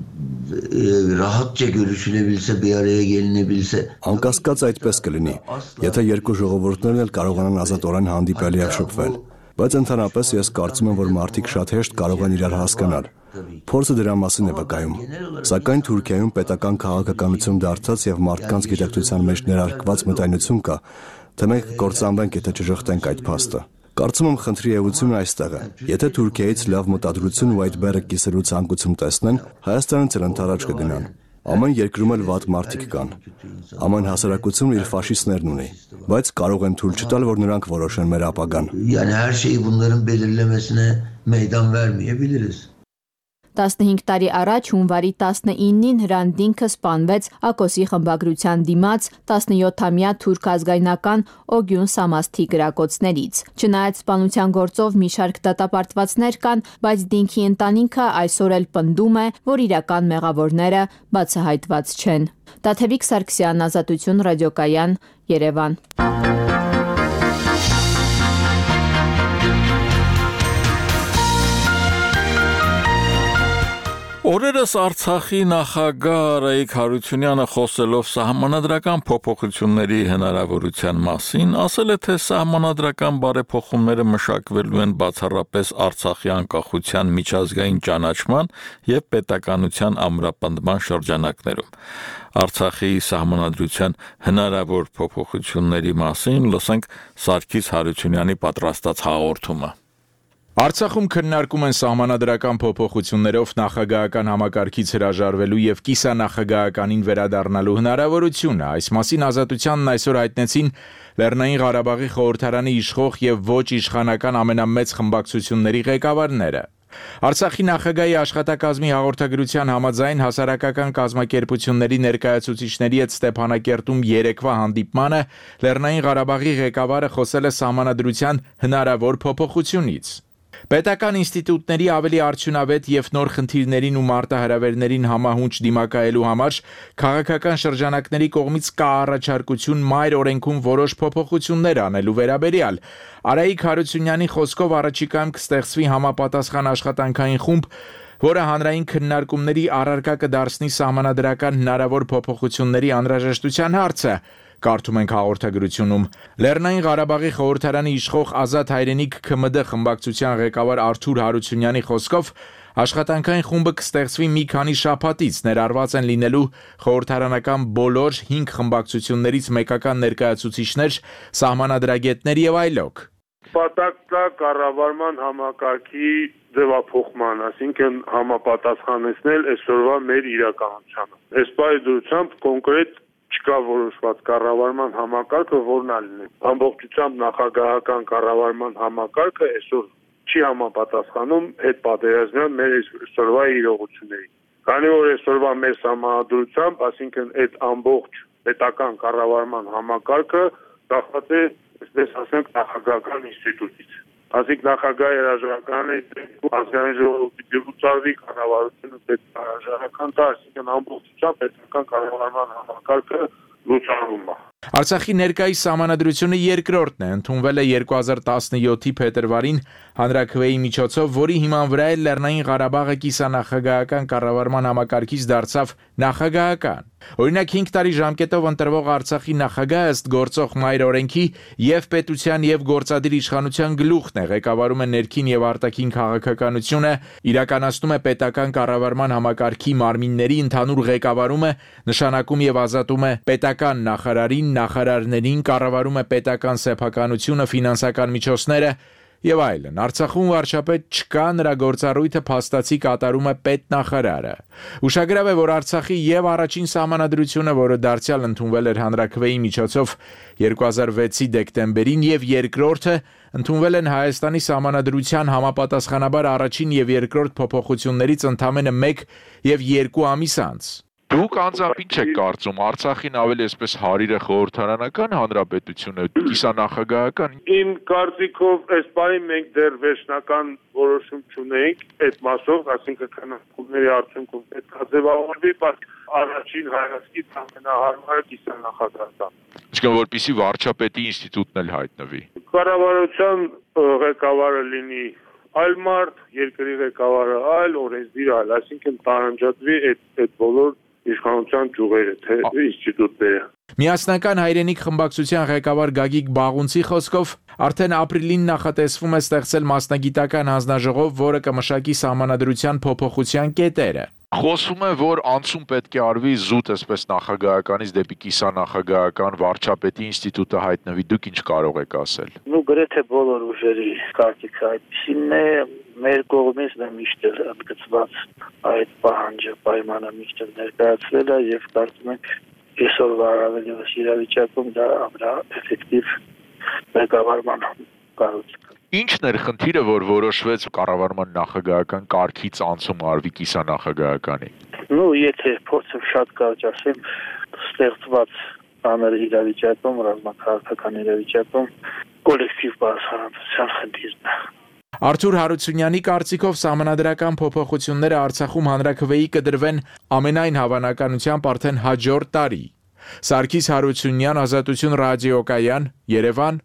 rahatça görüşülebilse bir araya gelinebilse Անկասկած այդպես կլինի, եթե երկու ժողովուրդներն էլ կարողանան ազատորեն հանդիպել եւ շփվել։ Բայց ընդհանրապես ես կարծում եմ, որ մարդիկ շատ հեշտ կարող են իրար հասկանալ։ Փորձը դրա մասին է վկայում։ Սակայն Թուրքիայում պետական քաղաքականություն դարձած եւ մարդկանց գիտակցության մեջ ներարկված մտայնություն կա, թե մենք կործանվենք, եթե չժխտենք այդ փաստը։ Կարծում եմ խնդրի էությունը այստեղ է։ Եթե Թուրքիայից լավ մտադրություն ու այդ բեռը կիսելու ցանկություն տեսնեն, Հայաստանը ծրընթարաճ կգնան։ Ամեն երկրում էլ վատ մարդիկ կան։ Ամեն հասարակություն իր ֆաշիստներն ունի, բայց կարող են թույլ չտալ, որ նրանք որոշեն մեր ապագան։ Yani her şeyi bunların belirlemesine meydan vermeyebiliriz. տասնհինգ տարի առաջ հունվարի տասնինին Հրանտ Դինքը սպանվեց Ակոսի խմբագրության դիմաց տասնյոթամյա թուրք ազգայնական Օգյուն Սամասթի գրակոծներից։ Չնայած սպանության գործով մի շարք դատապարտվածներ կան, բայց Դինքի ընտանիքը այսօր էլ պնդում է, որ իրական մեղավորները բացահայտված չեն։ Տաթևիկ Սարգսյան, Ազատություն ռադիոկայան, Երևան։ Օրերս Արցախի նախագահ Արայիկ Հարությունյանը խոսելով սահմանադրական փոփոխությունների հնարավորության մասին, ասել է, թե սահմանադրական բարեփոխումները մշակվելու են բացառապես Արցախի անկախության միջազգային ճանաչման եւ պետականության ամրապնդման շրջանակներում։ Արցախի սահմանադրության հնարավոր փոփոխությունների մասին լսենք Սարգիս Հարությունյանի պատրաստած հաղորդումը։ Արցախում քննարկում են սահմանադրական փոփոխություններով նախագահական համակարգից հրաժարվելու եւ կիսանախագահականին վերադառնալու հնարավորությունը։ Այս մասին Ազատությանն այսօր հայտնեցին Լեռնային Ղարաբաղի խորհրդարանի իշխող եւ ոչ իշխանական ամենամեծ խմբակցությունների ղեկավարները։ Արցախի նախագահի աշխատակազմի հաղորդագրության համաձայն հասարակական կազմակերպությունների ներկայացուցիչների հետ Ստեփանակերտում երեկվա հանդիպմանը Լեռնային Ղարաբաղի ղեկավարը խոսել է սահմանադրության հնարավոր փոփոխությունից։ Պետական ինստիտուտների ավելի արդյունավետ եւ նոր խնդիրներին ու մարտահրավերներին համահունչ դիմակայելու համար քաղաքական շրջանակների կողմից կա առաջարկություն մայր օրենքում որոշ փոփոխություններ անելու վերաբերյալ։ Արայիկ Հարությունյանի խոսքով առաջիկայում կստեղծվի համապատասխան աշխատանքային խումբ, որը հանրային քննարկումների առարկա կդարձնի սահմանադրական հնարավոր փոփոխությունների անհրաժեշտության հարցը։ Կարդում ենք հաղորդագրությունում։ Լեռնային Ղարաբաղի խորհրդարանի իշխող Ազատ հայրենիք ՔՄԴ խմբակցության ղեկավար Արթուր Հարությունյանի խոսքով Աշխատանքային խումբը կստեղծվի մի քանի շաբաթից, ներառված են լինելու խորհրդարանական բոլոր հինգ խմբակցություններից մեկական ներկայացուցիչներ, սահմանադրագետներ եւ այլոք։ Պատակտա կառավարման համակարգի ձևափոխման, այսինքն համապատասխանեցնել այսօրվա մեր իրականությանը։ Այս պայմանությամբ կոնկրետ չկա որոշված կառավարման համակարգը, որն ալինի։ Ամբողջությամբ նախագահական կառավարման համակարգը այսօր չի համապատասխանում այդ պատերազմյան մեր այսօրվա իրողություններին։ Քանի որ այսօրվա մեր համադրությամբ, այսինքն այդ ամբողջ պետական կառավարման համակարգը կախված է, այսպես ասենք, նախագահական ինստիտուտից։ Այսինքն նախագահի հրաժարականը ազգային ժողովի դեպուտատի կառավարությունը պետք է հրաժարական տա, այսինքն ամբողջությամբ պետական կառավարման համակարգը լուծարվում է։ Արցախի ներկայիս սահմանադրությունը երկրորդն է, ընդունվել է երկու հազար տասնյոթի փետրվարին հանրաքվեի միջոցով, որի հիման վրա է Լեռնային Ղարաբաղը կիսանախագահական կառավարման համակարգից դարձավ նախագահական։ Օրինակ հինգ տարի ժամկետով ընտրվող Արցախի նախագահը ըստ գործող մայր օրենքի եւ պետության եւ գործադիր իշխանության գլուխն է, ղեկավարում է ներքին եւ արտաքին քաղաքականությունը, իրականացնում է պետական կառավարման համակարգի մարմինների ընդհանուր ղեկավարումը, նշանակում եւ ազատում է պետական նախարարին, նախարարներին, կառավարում է պետական սեփականությունը, ֆինանսական միջոցները եւ այլն։ Արցախում վարչապետ չկա, նրա գործառույթը փաստացի կատարում է պետնախարարը։ Ուշագրավ է, որ Արցախի եւ առաջին սահմանադրությունը, որը դարձյալ ընդունվել էր հանրաքվեի միջոցով երկու հազար վեցի դեկտեմբերին, եւ երկրորդը ընդունվել են Հայաստանի սահմանադրության համապատասխանաբար առաջին եւ երկրորդ փոփոխություններից ընդամենը մեկ եւ երկու ամիս անց։ Դուք անձամբ ինչ եք կարծում, Արցախին ավելի այսպես հարիրը խորհրդարանական հանրապետությունը, կիսանախագահական։ Իմ կարծիքով այս պահին մենք դեռ վերջնական որոշում չունենք այդ մասով, այսինքն քննարկումների արդյունքում պետք է ձևավորվի, բայց առաջին հայացքից ամենահարմարը կիսանախագահական։ Իսկ որպեսզի վարչապետի ինստիտուտն էլ հայտնվի։ Կառավարության ղեկավարը լինի այլ մարդ, երկրի ղեկավարը այլ, օրենսդիր այլ, այսինքն տարանջատվի այդ այդ բոլոր իշխանության ճյուղերը, թե ինստիտուտները։ Միասնական հայրենիք խմբակցության ղեկավար Գագիկ Բաղունցի խոսքով արդեն ապրիլին նախատեսվում է ստեղծել մասնագիտական հանձնաժողով, որը կմշակի սահմանադրության փոփոխության կետերը։ Խոսվում է, որ անցում պետք է արվի զուտ այսպես նախագահականից դեպի կիսանախագահական վարչապետի ինստիտուտը հայտնվի, դուք ինչ կարող եք ասել։ Ну, գրեթե բոլոր ուժերի կարծիքը այդպիսին է, մեր կողմից նա միշտ էլ ընդգծված այդ պահանջը, պայմանը միշտ ներկայացվել է եւ կարծում ենք այսօրվա ավելի իրավիճակում դա ամենաէֆեկտիվ ղեկավարման կառույցը։ Ինչն էր խնդիրը, որ որոշվեց կառավարման նախագահական կարգից անցում արվի կիսանախագահականի։ Ну, եթե փորձեմ շատ կարճ ասեմ, ստեղծված բաներ իրավիճակում, ռազմաքաղաքական իրավիճակում կոլեկտիվ բարձրացան խնդիրն է։ Արթուր Հարությունյանի կարծիքով սահմանադրական փոփոխությունները Արցախում հանրաքվեի կդրվեն ամենայն հավանականությամբ արդեն հաջորդ տարի։ Սարգիս Հարությունյան, Ազատություն ռադիոկայան, Երևան։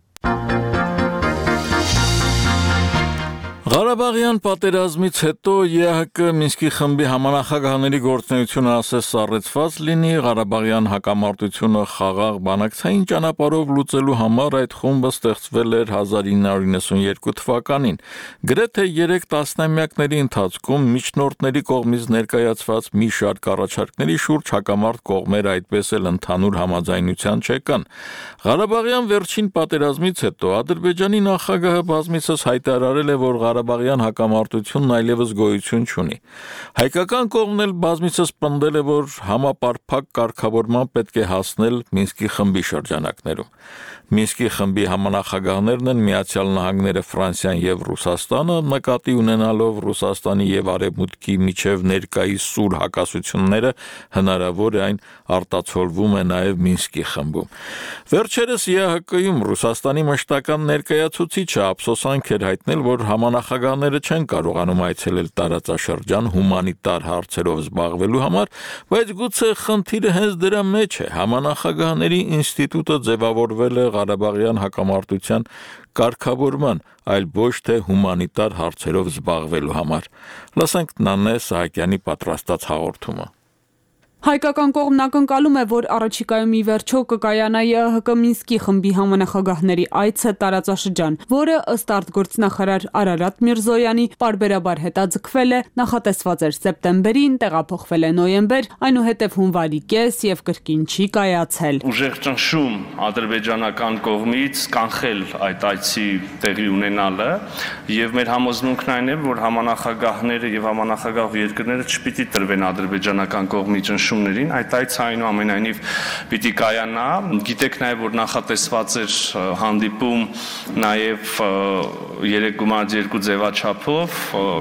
Ղարաբաղյան պատերազմից հետո ԵԱՀԿ Մինսկի խմբի համանախագահների գործունեությունը ասես սառեցված լինի, Ղարաբաղյան հակամարտությունը խաղաղ բանակցային ճանապարհով լուծելու համար այդ խումբը ստեղծվել էր հազար ինը հարյուր նվաթ թվականին։ Գրեթե երեք տասնամյակների ընթացքում միջնորդների կողմից ներկայացված մի շարք առաջարկների շուրջ հակամարտ կողմերը այդպես էլ ընդհանուր համաձայնության չեկան։ Ղարաբաղյան վերջին պատերազմից հետո Ադրբեջանի նախագահը բազմիցս հայտարարել է, որ Ղարաբաղյան հակամարտությունն այլևս գոյություն չունի։ Հայկական կողմն էլ բազմիցս պնդել է, որ համապարփակ կարգավորման պետք է հասնել Մինսկի խմբի շրջանակներում։ Մինսկի խմբի համանախագահներն են Միացյալ Նահանգները, Ֆրանսիան եւ Ռուսաստանը, նկատի ունենալով Ռուսաստանի եւ Արևմուտքի միջև ներկայիս սուր հակասությունները, հնարավոր է այն արտացոլվում է նաեւ Մինսկի խմբում։ Վերջերս ԵԱՀԿ-ում Ռուսաստանի մշտական ներկայացուցիչը ափսոսանք էր հայտնել, որ համանախագահները չեն կարողանում այցելել տարածաշրջան հումանիտար հարցերով զբաղվելու համար, բայց գուցե խնդիրը հենց դրա մեջ է։ Համանախագահների ինստիտուտը ձևավորվել է Ղարաբաղյան հակամարտության կարգավորման, այլ ոչ թե հումանիտար հարցերով զբաղվելու համար։ Լսենք Նանե Սահակյանի պատրաստած հաղորդումը։ Հայկական կողմն ակնկալում է, որ առաջիկայում ի վերջո կկայանա ԵԸՀԿ Մինսկի խմբի համանախագահների այցը տարածաշրջան, որը ըստ արտգործնախարար Արարատ Միրզոյանի պարբերաբար հետաձգվել է, նախատեսված էր սեպտեմբերին, տեղափոխվել է նոյեմբեր, այնուհետև հունվարի կես եւ կրկին չի կայացել։ Ուժեղ ճնշում ադրբեջանական կողմից կանխել այդ այցի տեղի ունենալը եւ մեր համոզմունքն այն է, որ համանախագահները եւ համանախագահ երկրները չպիտի տրվեն ադրբեջանական կողմի ճնշումներին, այդ այցը այնուամենայնիվ պիտի կայանա։ Գիտեք նաև, որ նախատեսված էր հանդիպում նաև երեք գումարած երկու ձևաչափով,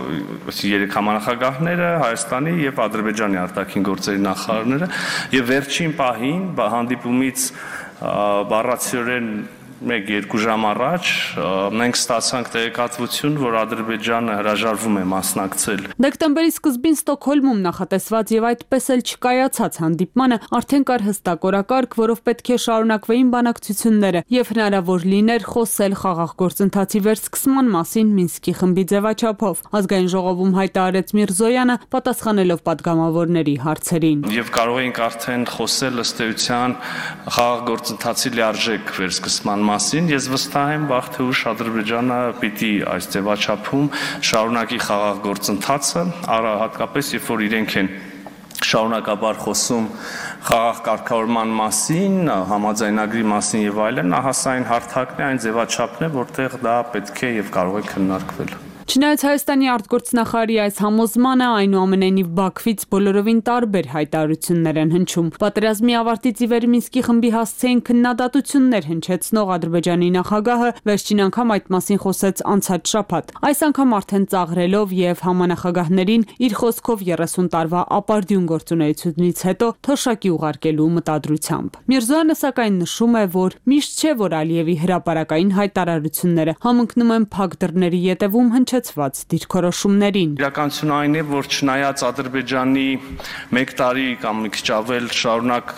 երեք համանախագահները, Հայաստանի եւ Ադրբեջանի արտաքին գործերի նախարարները, եւ վերջին պահին հանդիպումից բառացիորեն մեկ-երկու ժամ առաջ մենք ստացանք տեղեկատվություն, որ Ադրբեջանը հրաժարվում է մասնակցել։ Դեկտեմբերի սկզբին Ստոկհոլմում նախատեսված եւ այդպես էլ չկայացած հանդիպմանը արդեն կար հստակ օրակարգ, որով պետք է շարունակվեին բանակցությունները եւ հնարավոր լիներ խոսել խաղաղ գործընթացի վերսկսման մասին Մինսկի խմբի ձևաչափով։ Ազգային ժողովում հայտարարեց Միրզոյանը, պատասխանելով պատգամավորների հարցերին։ Եվ կարող էինք արդեն խոսել ըստ էության խաղաղ գործընթացի լիարժեք վերսկսման մասին, ես վստահ եմ, վաղ թե ուշ Ադրբեջանը պիտի այս ձևաչափում շարունակի խաղաղ գործընթացը, հատկապես երբ որ իրենք են շարունակաբար խոսում խաղաղ կարգավորման մասին, համաձայնագրի մասին եւ այլն, ահա սա այն հարթակն է, այն ձևաչափն է, որտեղ դա պետք է եւ կարող է քննարկվել։ Չնայած Հայաստանի արտգործնախարարի այս համոզմանը, այնուամենայնիվ Բաքվից բոլորովին տարբեր հայտարարություններ են հնչում։ Պատերազմի ավարտից ի վեր Մինսկի խմբի հասցեին քննադատություններ հնչեցնող Ադրբեջանի նախագահը վերջին անգամ այդ մասին խոսեց անցած շաբաթ։ Այս անգամ արդեն ծաղրելով եւ համանախագահներին իր խոսքով երեսուն տարվա ապարդյուն գործունեությունից հետո թոշակի ուղարկելու մտադրությամբ։ Միրզոյանը սակայն նշում է, որ միշտ չէ, որ Ալիևի հրապարակային հայտարարությունները համընկնում են փակ դռների ետևում հնչեցված դիրքորոշումներին։ Իրականությունը այն է, որ չնայած Ադրբեջանի մեկ տարի կամ մի քիչ ավել շարունակ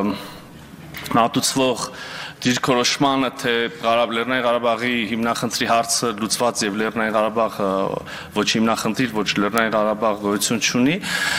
մատուցվող դիրքորոշմանը, թե Լեռնային Ղարաբաղի հիմնախնդրի հարցը լուծված եւ Լեռնային Ղարաբաղը ոչ հիմնախնդիր, ոչ Լեռնային Ղարաբաղ գոյություն չունի,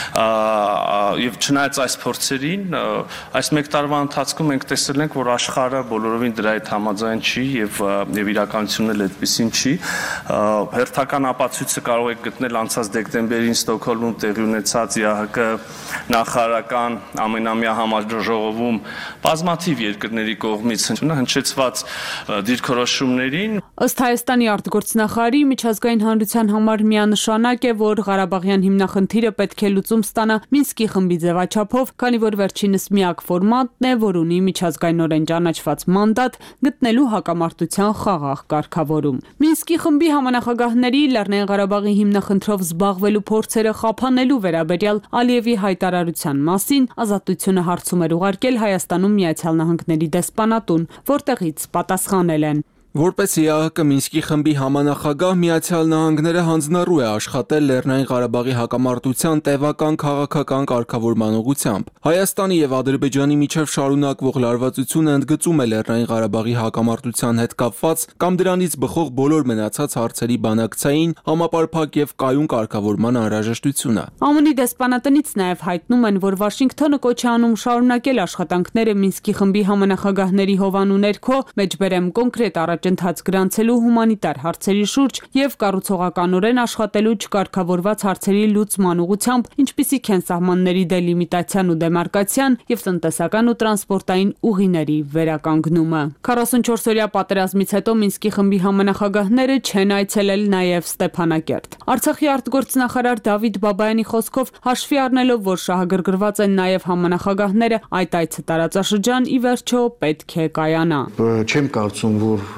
եւ չնայած այս փորձերին, այս մեկ տարվա ընթացքում մենք տեսել ենք, որ աշխարհը բոլորովին դրա հետ համաձայն չի եւ եւ իրականությունն էլ այդպեսին չի։ Հերթական ապացույցը կարող եք գտնել անցած դեկտեմբերին Ստոկհոլմում տեղի ունեցած ԵԱՀԿ նախարարական ամենամյա համաժողովում բազմաթիվ երկրների կողմից հնչեցված դիրքորոշումներին։ Ըստ Հայաստանի արտգործնախարարի, միջազգային հանրության համար միանշանակ է, որ Ղարաբաղյան հիմնախնդիրը պետք է լուծում ստանա Մինսկի խմբի ձևաչափով, քանի որ վերջինս միակ ֆորմատն է, որ ունի միջազգայինորեն ճանաչված մանդատ գտնելու հակամարտության խաղաղ կարգավորում։ Մինսկի խմբի համանախագահների Լեռնային Ղարաբաղի հիմնախնդրով զբաղվելու փորձերը խափանելու վերաբերյալ Ալիևի հայտարարության մասին Ազատությունը հարցում էր ուղարկել Հայաստանում Միացյալ Նահանգների դեսպանատուն, որտեղից պատասխանել են. Որպես ԵԱՀԿ Մինսկի խմբի համանախագահ, Միացյալ Նահանգները հանձնառու է աշխատել Լեռնային Ղարաբաղի հակամարտության տևական քաղաքական կարգավորման ուղղությամբ։ Հայաստանի եւ Ադրբեջանի միջև շարունակվող լարվածությունը ընդգծում է Լեռնային Ղարաբաղի հակամարտության հետ կապված կամ դրանից բխող բոլոր մնացած հարցերի բանակցային, համապարփակ եւ կայուն կարգավորման անհրաժեշտությունը։ ԱՄՆ-ի դեսպանատնից նաեւ հայտնում են, որ Վաշինգտոնը կոչ է անում շարունակել աշխատանքները Մինսկի խմբի համանախագահների հովանու ներքո, մեջբերեմ կոնկրետ առաջ ընթաց գրանցելու հումանիտար հարցերի շուրջ եւ կառուցողականորեն աշխատելու չկարգավորված հարցերի լուծման ուղղությամբ, ինչպիսիք են սահմանների դելիմիտացիան ու դեմարկացիան եւ տնտեսական ու տրանսպորտային ուղիների վերականգնումը։ քառասունչորս-օրյա պատերազմից հետո Մինսկի խմբի համանախագահները չեն այցելել նաեւ Ստեփանակերտ։ Արցախի արտգործնախարար Դավիթ Բաբայանի խոսքով, հաշվի առնելով, որ շահագրգռված են նաեւ համանախագահները, այդ այցը տարածաշրջան ի վերջո պետք է կայանա։ Չեմ կարծում, որ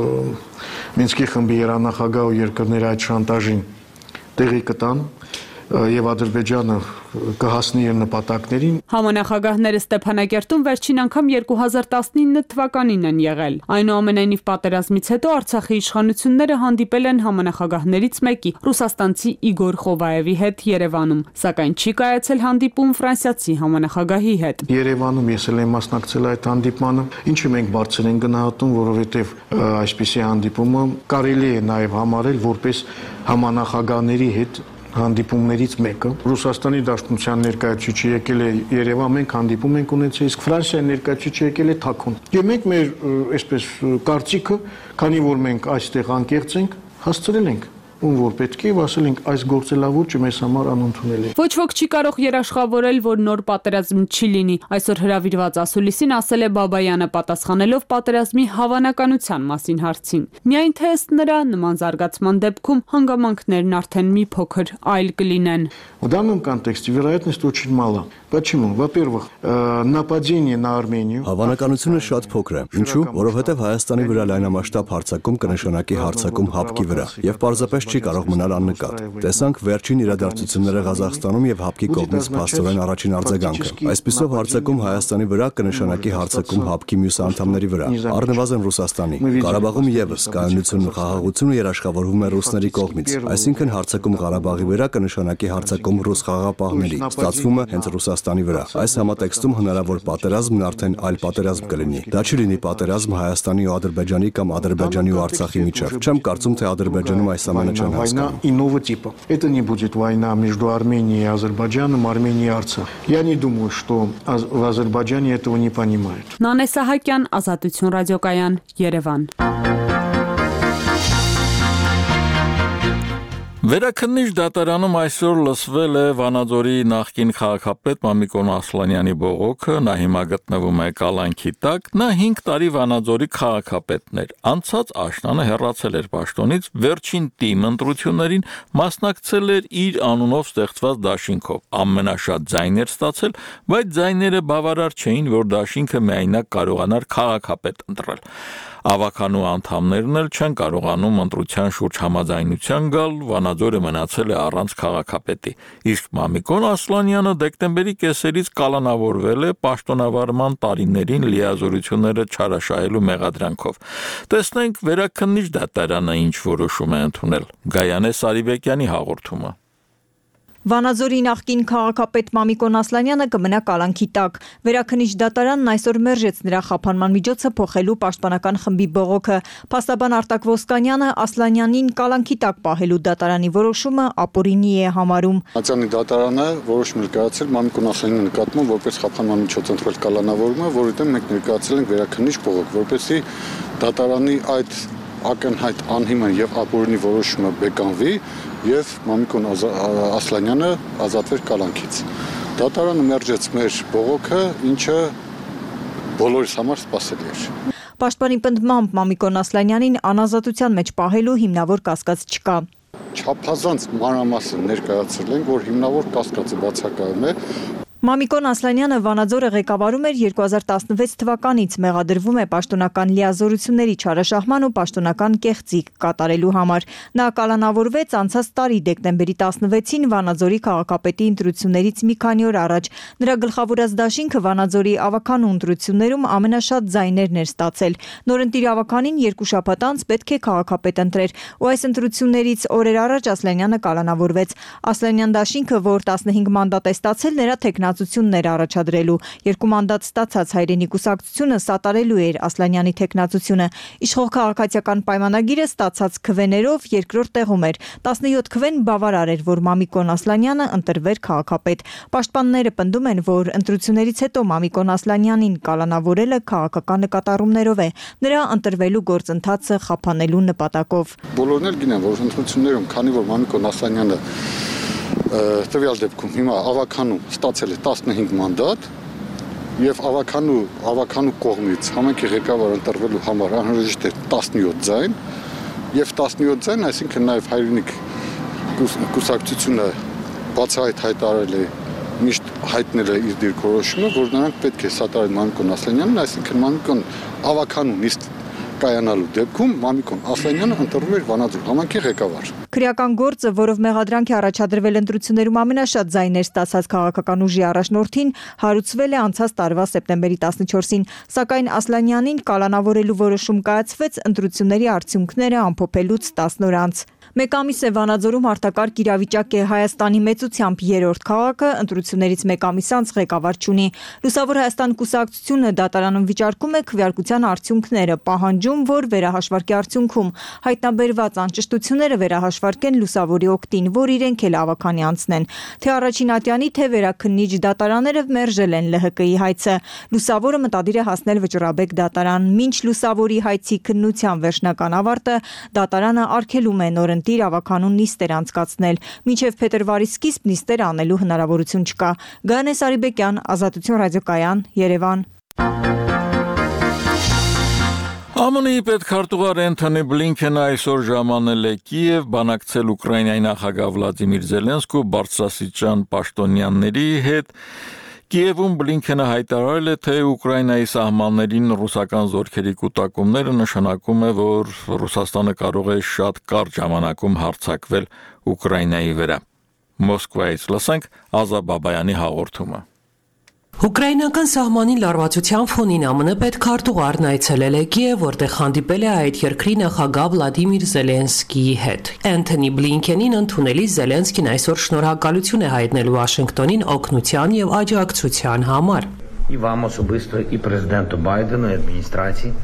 Մինսկի խմբի երանախագահ ու երկրների այդ շանտաժին տեղի կտան եւ Ադրբեջանը կհասնի իր նպատակներին։ Համանախագահները Ստեփանակերտում վերջին անգամ երկու հազար տասնինը թվականին են եղել։ Այնուամենայնիվ պատերազմից հետո Արցախի իշխանությունները հանդիպել են համանախագահներից մեկի՝ ռուսաստանցի Իգոր Խովայևի հետ Երևանում, սակայն չի կայացել հանդիպում ֆրանսիացի համանախագահի հետ։ Երևանում ես էլ եմ մասնակցել այդ հանդիպմանը, ինչը մենք բարձր ենք գնահատում, որովհետեւ այսպիսի հանդիպումը կարելի է նաեւ համարել որպես համանախագահների հետ հանդիպումներից մեկը։ Ռուսաստանի Դաշնության ներկայացուցիչը եկել է Երևան, մենք հանդիպում ենք ունեցել, իսկ Ֆրանսիայի ներկայացուցիչը եկել է Թաքուն։ Եվ մենք մեր այսպես կարծիքը, քանի որ մենք այստեղ անկեղծ ենք, հասցրել ենք ում որ պետք է ասել ենք այս գործելավուճը մեզ համար անընդունել է։ Ոչ ոք չի կարող երաշխավորել, որ նոր պատերազմ չի լինի։ Այսօր հրավիրված ասուլիսին ասել է Բաբայանը, պատասխանելով պատերազմի հավանականության մասին հարցին։ Միայն թե ըստ նրա նման զարգացման դեպքում հանգամանքներն արդեն մի փոքր այլ կլինեն։ В данном контексте вероятность очень мала. Почему? Во-первых, нападение на Армению. Հավանականությունը շատ փոքր է։ Ինչու՞? Որովհետև Հայաստանի վրա լայնամասշտաբ հարձակում կնշանակի հարձակում հապկի վրա, եւ պարզապես չի կարող մնալ աննկատ։ Տեսանք վերջին իրադարձությունները Ղազախստանում եւ հապկի կողմից փաստորեն առաջին արձագանքը։ Այսպիսով հարձակում Հայաստանի վրա կնշանակի հարձակում հապկի մյուս անդամների վրա, առնվազն Ռուսաստանի։ Ղարաբաղում եւս կայունությունն ու խաղաղությունը երաշխավորվում է ռուսների կողմից, այսինքն հարձակում Ղարաբաղի վրա կնշանակի հարձակում ռուս խաղաղապահների։ Ստացվում է հենց Ռուսաստանի վրա։ Այս համատեքստում հնարավոր պատերազմն արդեն այլ պատերազմ կլինի։ Դա չի լինի պատերազմ Հայաստանի ու Ադրբեջանի կամ Ադրբեջանի ու Արցախի միջև։ Չեմ կարծում, թե Ադրբեջանում այս ամենը չեն война иного типа. Это не будет война между Арменией и Азербайджаном, Арменией и Арцах. Я не думаю, что в Азербайджане этого не понимают. Նանե Սահակյան, Ազատություն ռադիոկայան, Երևան։ Վերաքննիչ դատարանում այսօր լսվել է Վանաձորի նախկին քաղաքապետ Մամիկոն Ասլանյանի բողոքը, նա հիմա գտնվում է կալանքի տակ, նա հինգ տարի Վանաձորի քաղաքապետն էր, անցած աշնանը հեռացել էր պաշտոնից, վերջին տիմ ընտրություններին մասնակցել էր իր անունով ստեղծված դաշինքով, ամենաշատ ձայն էր ստացել, բայց ձայները բավարար չէին, որ դաշինքը միայնակ կարողանար քաղաքապետ ընտրել։ Ավականու անդամներն էլ չեն կարողանում ընտրության շուրջ համաձայնության գալ, Վանաձորը մնացել է առանց քաղաքապետի։ Իսկ Մամիկոն Ասլանյանը դեկտեմբերի կեսերից կալանավորվել է պաշտոնավարման տարիներին լիազորությունները չարաշահելու մեղադրանքով։ Տեսնենք վերաքննիչ դատարանը ինչ որոշում է ընդունել։ Գայանե Սարիբեկյանի հաղորդումը։ Վանաձորի նախկին քաղաքապետ Մամիկոն Ասլանյանը կմնա կալանքի տակ։ Վերաքննիչ դատարանն այսօր մերժեց նրա խափանման միջոցը փոխելու պաշտպանական խմբի բողոքը։ Փաստաբան Արտակ Ոսկանյանը Ասլանյանին կալանքի տակ պահելու դատարանի որոշումը ապօրինի է համարում։ Ատյանի դատարանը որոշում է կայացրել Մամիկոն Ասլանյանի նկատմամբ որպես խափանման միջոց ընտրել կալանավորումը, որի դեմ մենք ներկայացրել ենք վերաքննիչ բողոք, որպեսզի դատարանի այդ ակնհայտ անհիմն եւ ապօրինի որոշումը բեկանվի եւ Մամիկոն Ասլանյանը ազատվեր կալանքից։ Դատարանը մերժեց մեր բողոքը, ինչը բոլորիս համար սպասելի էր։ Պաշտպանի պնդմամբ Մամիկոն Ասլանյանին անազատության մեջ պահելու հիմնավոր կասկած չկա։ Չափազանց մանրամասն ներկայացրել են, որ հիմնավոր կասկածը բացակայում է։ Մամիկոն Ասլանյանը Վանաձորը ղեկավարում էր երկու հազար տասնվեց թվականից, մեղադրվում է պաշտոնական լիազորությունների չարաշահման ու պաշտոնական կեղծիք կատարելու համար։ Նա կալանավորվեց անցած տարի դեկտեմբերի տասնվեցին Վանաձորի քաղաքապետի ընտրություններից մի քանի օր առաջ։ Նրա գլխավորած դաշինքը Վանաձորի ավականու ընտրություններում ամենաշատ ձայներն էր ստացել։ Նորընտիր ավականին երկու շաբաթ անց պետք է քաղաքապետ ընտրեր, ու այս ընտրություններից օրեր առաջ Ասլանյանը կալանավորվեց։ Ասլանյան դաշինքը, որ տասնհինգ մանդատ է ստացել, նրա թեկնածու էր առաջադրելու։ Երկու մանդատ ստացած Հայրենի կուսակցությունը սատարելու էր Ասլանյանի թեկնածությունը։ Իշխող քաղաքացիական պայմանագիրը ստացած քվեներով երկրորդ տեղում էր։ տասնյոթ քվեն բավարար էր, որ Մամիկոն Ասլանյանը ընտրվեր քաղաքապետ։ Պաշտպանները պնդում են, որ ընտրություններից հետո Մամիկոն Ասլանյանին կալանավորելը քաղաքական նկատառումներով է, նրա ընտրվելու գործընթացը խափանելու նպատակով։ Բոլորն էլ գիտեն, որ ընտրություններում, քանի որ Մամիկոն Ասլանյանը տվյալ դեպքում հիմա ավականու ստացել է տասնհինգ մանդատ եւ ավականու ավականու կողմից համայնքի ղեկավար ընտրվելու համար անհրաժեշտ է տասնյոթ ձայն եւ տասնյոթ ձայն, այսինքն նաեւ Հայրենիք կուսակցությունը բացահայտ հայտարարել է, միշտ հայտնել է իր դիրքորոշումը, որ նրանք պետք է սատարեն Մամիկոն Ասլանյանին, այսինքն Մամիկոն ավականու նիստ կայանալու դեպքում Մամիկոն Ասլանյանը ընտրվում էր Վանաձոր համայնքի ղեկավար։ Քրեական գործը, որով մեղադրանք է առաջադրվել ընտրություններում ամենաշատ ձայներ ստացած քաղաքական ուժի առաջնորդին, հարուցվել է անցած տարվա սեպտեմբերի տասնչորսին, սակայն Ասլանյանին կալանավորելու որոշում կայացվեց ընտրությունների արդյունքները ամփոփելուց տասն օր անց։ Մեկ ամիս է Վանաձորում արտակարգ իրավիճակ է, Հայաստանի մեծությամբ երրորդ քաղաքը, ընտրություններից մեկ ամիս անց ղեկավար չունի։ Լուսավոր Հայաստան կուսակցությունը դատարանում վիճարկում է քվեարկության արդյունքները, պահանջում, որ վերահաշվարկի արդյունքում հայտնաբերված անճշտությունները վերահաշվարկեն Լուսավորի օգտին, որ իրենք էլ ավականի անցնեն։ Թե առաջին ատյանի, թե վերաքննիչ դատարանները մերժել են Л Հ Կ-ի հայցը։ Լուսավորը մտադիր է հասնել Վճռաբեկ դատարան։ Մինչ Լուսավորի հայցի քննության վերջնական ավարտը դատարանը արգելում է նորընտիր ավականուն նիստեր անցկացնել։ Մինչև փետրվարի սկիզբ նիստեր անելու հնարավորություն չկա։ Գայանե Սարիբեկյան, Ազատություն ռադիոկայան, Երևան։ Է Մ Ն-ի պետքարտուղար Էնթոնի Բլինքենը այսօր ժամանել է Կիև բանակցել Ուկրաինայի նախագահ Վլադիմիր Զելենսկու բարձրաստիճան պաշտոնյաների հետ։ Կիևում Բլինքենը հայտարարել է, թե Ուկրաինայի սահմաններին ռուսական զորքերի կուտակումները նշանակում է, որ Ռուսաստանը կարող է շատ կարճ ժամանակում հարձակվել Ուկրաինայի վրա։ Մոսկվայից լսենք Ազա Բաբայանի հաղորդումը։ Ուկրաինական սահմանին լարվածության ֆոնին Ա Մ Ն պետքարտուղարն այցելել է Կիև, որտեղ հանդիպել է այդ երկրի նախագահ Վլադիմիր Զելենսկիի հետ։ Էնթոնի Բլինքենին ընդունելիս Զելենսկին այսօր շնորհակալություն է հայտնել Վաշինգտոնին օգնության եւ աջակցության համար։ І вам особисто, і президенту Байдену, і адміністрації.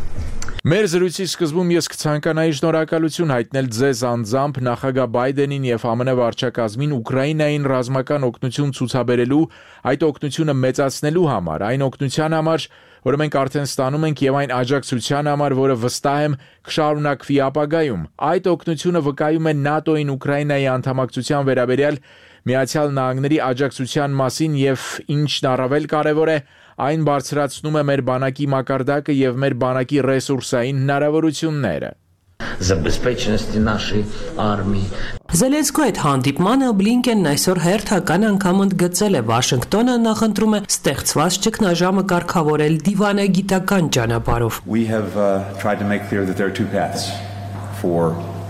Մեր զրույցի սկզբում ես կցանկանայի շնորհակալություն հայտնել ձեզ անձամբ նախագահ Բայդենին եւ Ա Մ Ն վարչակազմին Ուկրաինային ռազմական օգնություն ցուցաբերելու, այդ օգնությունը մեծացնելու համար, այն օգնության համար, որը մենք արդեն ստանում ենք եւ այն աջակցության համար, որը վստահ եմ կշարունակվի ապագայում։ Այդ օգնությունը վկայում է ՆԱՏՕ-ին Ուկրաինայի անդամակցության վերաբերյալ Միացյալ Նահանգների աջակցության մասին եւ ինչն առավել կարեւոր է, այն բարձրացնում է մեր բանակի մակարդակը եւ մեր բանակի ռեսուրսային հնարավորությունները։ Забезпеченості нашої армії. Զելենսկու այդ հանդիպմանը Բլինքենն այսօր հերթական անգամ ընդգծել է Վաշինգտոնը նախընտրում է ստեղծված ճգնաժամը կարգավորել դիվանագիտական ճանապարհով։ We have uh, tried to make clear that there are two paths for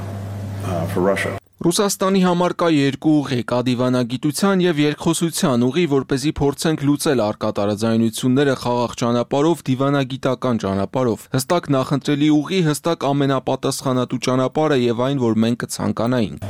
uh, for Russia. Ռուսաստանի համար կա երկու ուղի՝ կա դիվանագիտության եւ երկխոսության ուղի, որպեսզի փորձենք լուծել առկա տարաձայնությունները խաղաղ ճանապարհով, դիվանագիտական ճանապարհով։ Հստակ նախընտրելի ուղի, հստակ ամենապատասխանատու ճանապարհը եւ այն, որ մենք կցանկանայինք։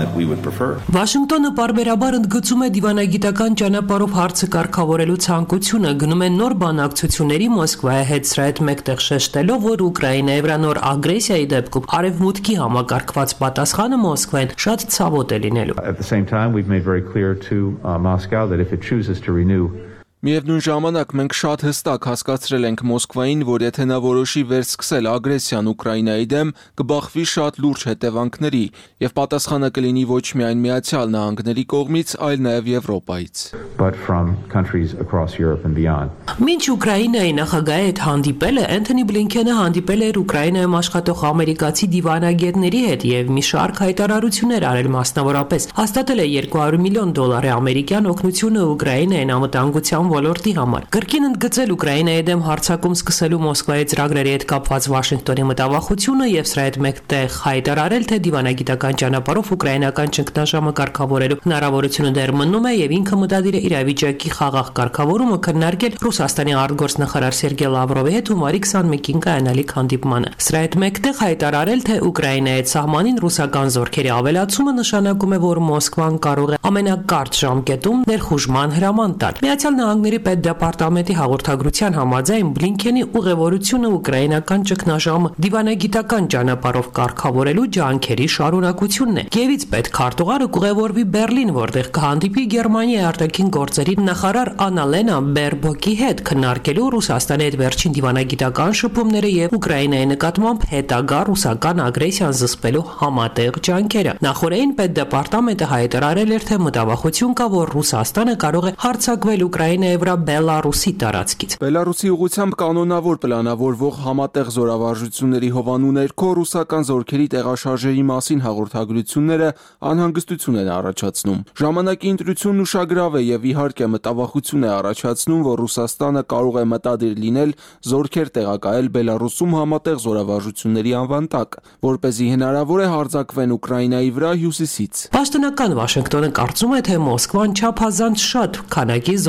Վաշինգտոնը բարբերաբար ընդգծում է դիվանագիտական ճանապարհով հարցը կարգավորելու ցանկությունը, գնում է նոր բանակցությունների Մոսկվայի հետ, սրա հետ մեկտեղ շեշտելով, որ Ուկրաինայի վրա նոր ագրեսիայի դեպքում արևմուտքի համակարգված պատասխանը Մոսկվային շատ ցավոտ է լինելու։ At the same time, we've made very clear to uh, Moscow that if it chooses to renew Միևնույն ժամանակ մենք շատ հստակ հասկացրել ենք Մոսկվային, որ եթե նա որոշի վերսկսել ագրեսիան Ուկրաինայի դեմ, կբախվի շատ լուրջ հետևանքների եւ պատասխանը կլինի ոչ միայն Միացյալ Նահանգների կողմից, այլ նաեւ Եվրոպայից։ But from countries across Europe and beyond. Մինչ Ուկրաինայի նախագահի հետ հանդիպելը Էնթոնի Բլինքենը հանդիպել էր Ուկրաինայում աշխատող ամերիկացի դիվանագետների հետ եւ մի շարք հայտարարություններ արել, մասնավորապես հաստատել է երկու հարյուր միլիոն դոլարի ամերիկյան օգնությունը Ուկրաինային անվտանգության ոլորտի համար։ Կրկին ընդգծել Ուկրաինայի դեմ հարձակում սկսելու Մոսկվայի ծրագրերի հետ կապված Վաշինգտոնի մտավախությունը եւ սրա հետ մեկտեղ հայտարարել, թե դիվանագիտական ճանապարհով ուկրաինական ճգնաժամը կարգավորելու հնարավորությունը դեռ մնում է եւ ինքը մտադիր է իրավիճակի խաղաղ կարգավորումը քննարկել Ռուսաստանի արտգործնախարար Սերգեյ Լավրովի հետ հունվարի քսանմեկին կայանալիք հանդիպմանը։ Սրա հետ մեկտեղ հայտարարել, թե Ուկրաինայի սահմանին ռուսական զորքերի ավելացումը նշանակում է, որ Մոսկվան կարող է ամենակարճ ժամկետում ներխուժման հրաման տալ։ Միացյալ Նահանգների պետդեպարտամենտի հաղորդագրության համաձայն Բլինքենի ուղևորությունը ուկրաինական ճգնաժամը դիվանագիտական ճանապարհով կարգավորելու ջանքերի շարունակությունն է։ Կիևից պետքարտուղարը կուղևորվի Բերլին, որտեղ կհանդիպի Գերմանիայի արտաքին գործերի նախարար Աննալենա Բերբոկի հետ, քննարկելու Ռուսաստանի հետ վերջին դիվանագիտական շփումները եւ Ուկրաինայի նկատմամբ հետագա ռուսական ագրեսիան զսպելու համատեղ ջանքերը։ Նախորդին պետդեպարտամենտը հայտարարել էր, թե մտավախություն կա, որ Ռուսաստանը կարող է հարձակվել Ուկրաինայի վրա Բելարուսի տարածքից։ Բելարուսի ուղղությամբ կանոնավոր պլանավորվող համատեղ զորավարժությունների հովանու ներքո ռուսական զորքերի տեղաշարժերի մասին հաղորդագրությունները անհանգստություն են առաջացնում։ Ժամանակի ընտրությունն ուշագրավ է եւ իհարկե մտավախություն է առաջացնում, որ Ռուսաստանը կարող է մտադիր լինել զորքեր տեղակայել Բելարուսում համատեղ զորավարժությունների անվան տակ, որպեսզի հնարավոր է հարձակվեն Ուկրաինայի վրա հյուսիսից։ Պաշտոնական Վաշինգտոնը կարծում է, թե Մոսկվան չափազանց շատ քանակի զորքեր է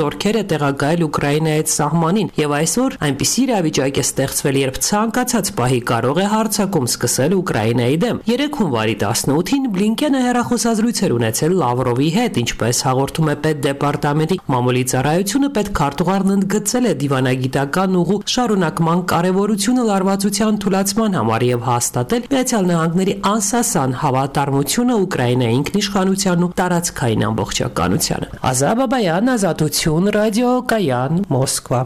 տեղակայել Ուկրաինայից սահմանին, եւ այսօր այնպիսի իրավիճակ է ստեղծվել, երբ ցանկացած պահի կարող է հարձակում սկսել Ուկրաինայի դեմ։ Երեկ հունվարի տասնութին Բլինկենը հեռախոսազրույցեր ունեցել Լավրովի հետ, ինչպես հաղորդում է Պետդեպարտամենտի մամուլի ծառայությունը, պետքարտուղարն ընդգծել է դիվանագիտական ուղու շարունակման կարևորությունը լարվածության թուլացման համար եւ հաստատել Միացյալ Նահանգների անսասան հավատարմությունը Ուկրաինայի ինքնիշխանությանն ու տարածքային ամբողջականությանը։ Ազա Բաբայան, Ազատություն, ռադիոկայան, Մոսկվա։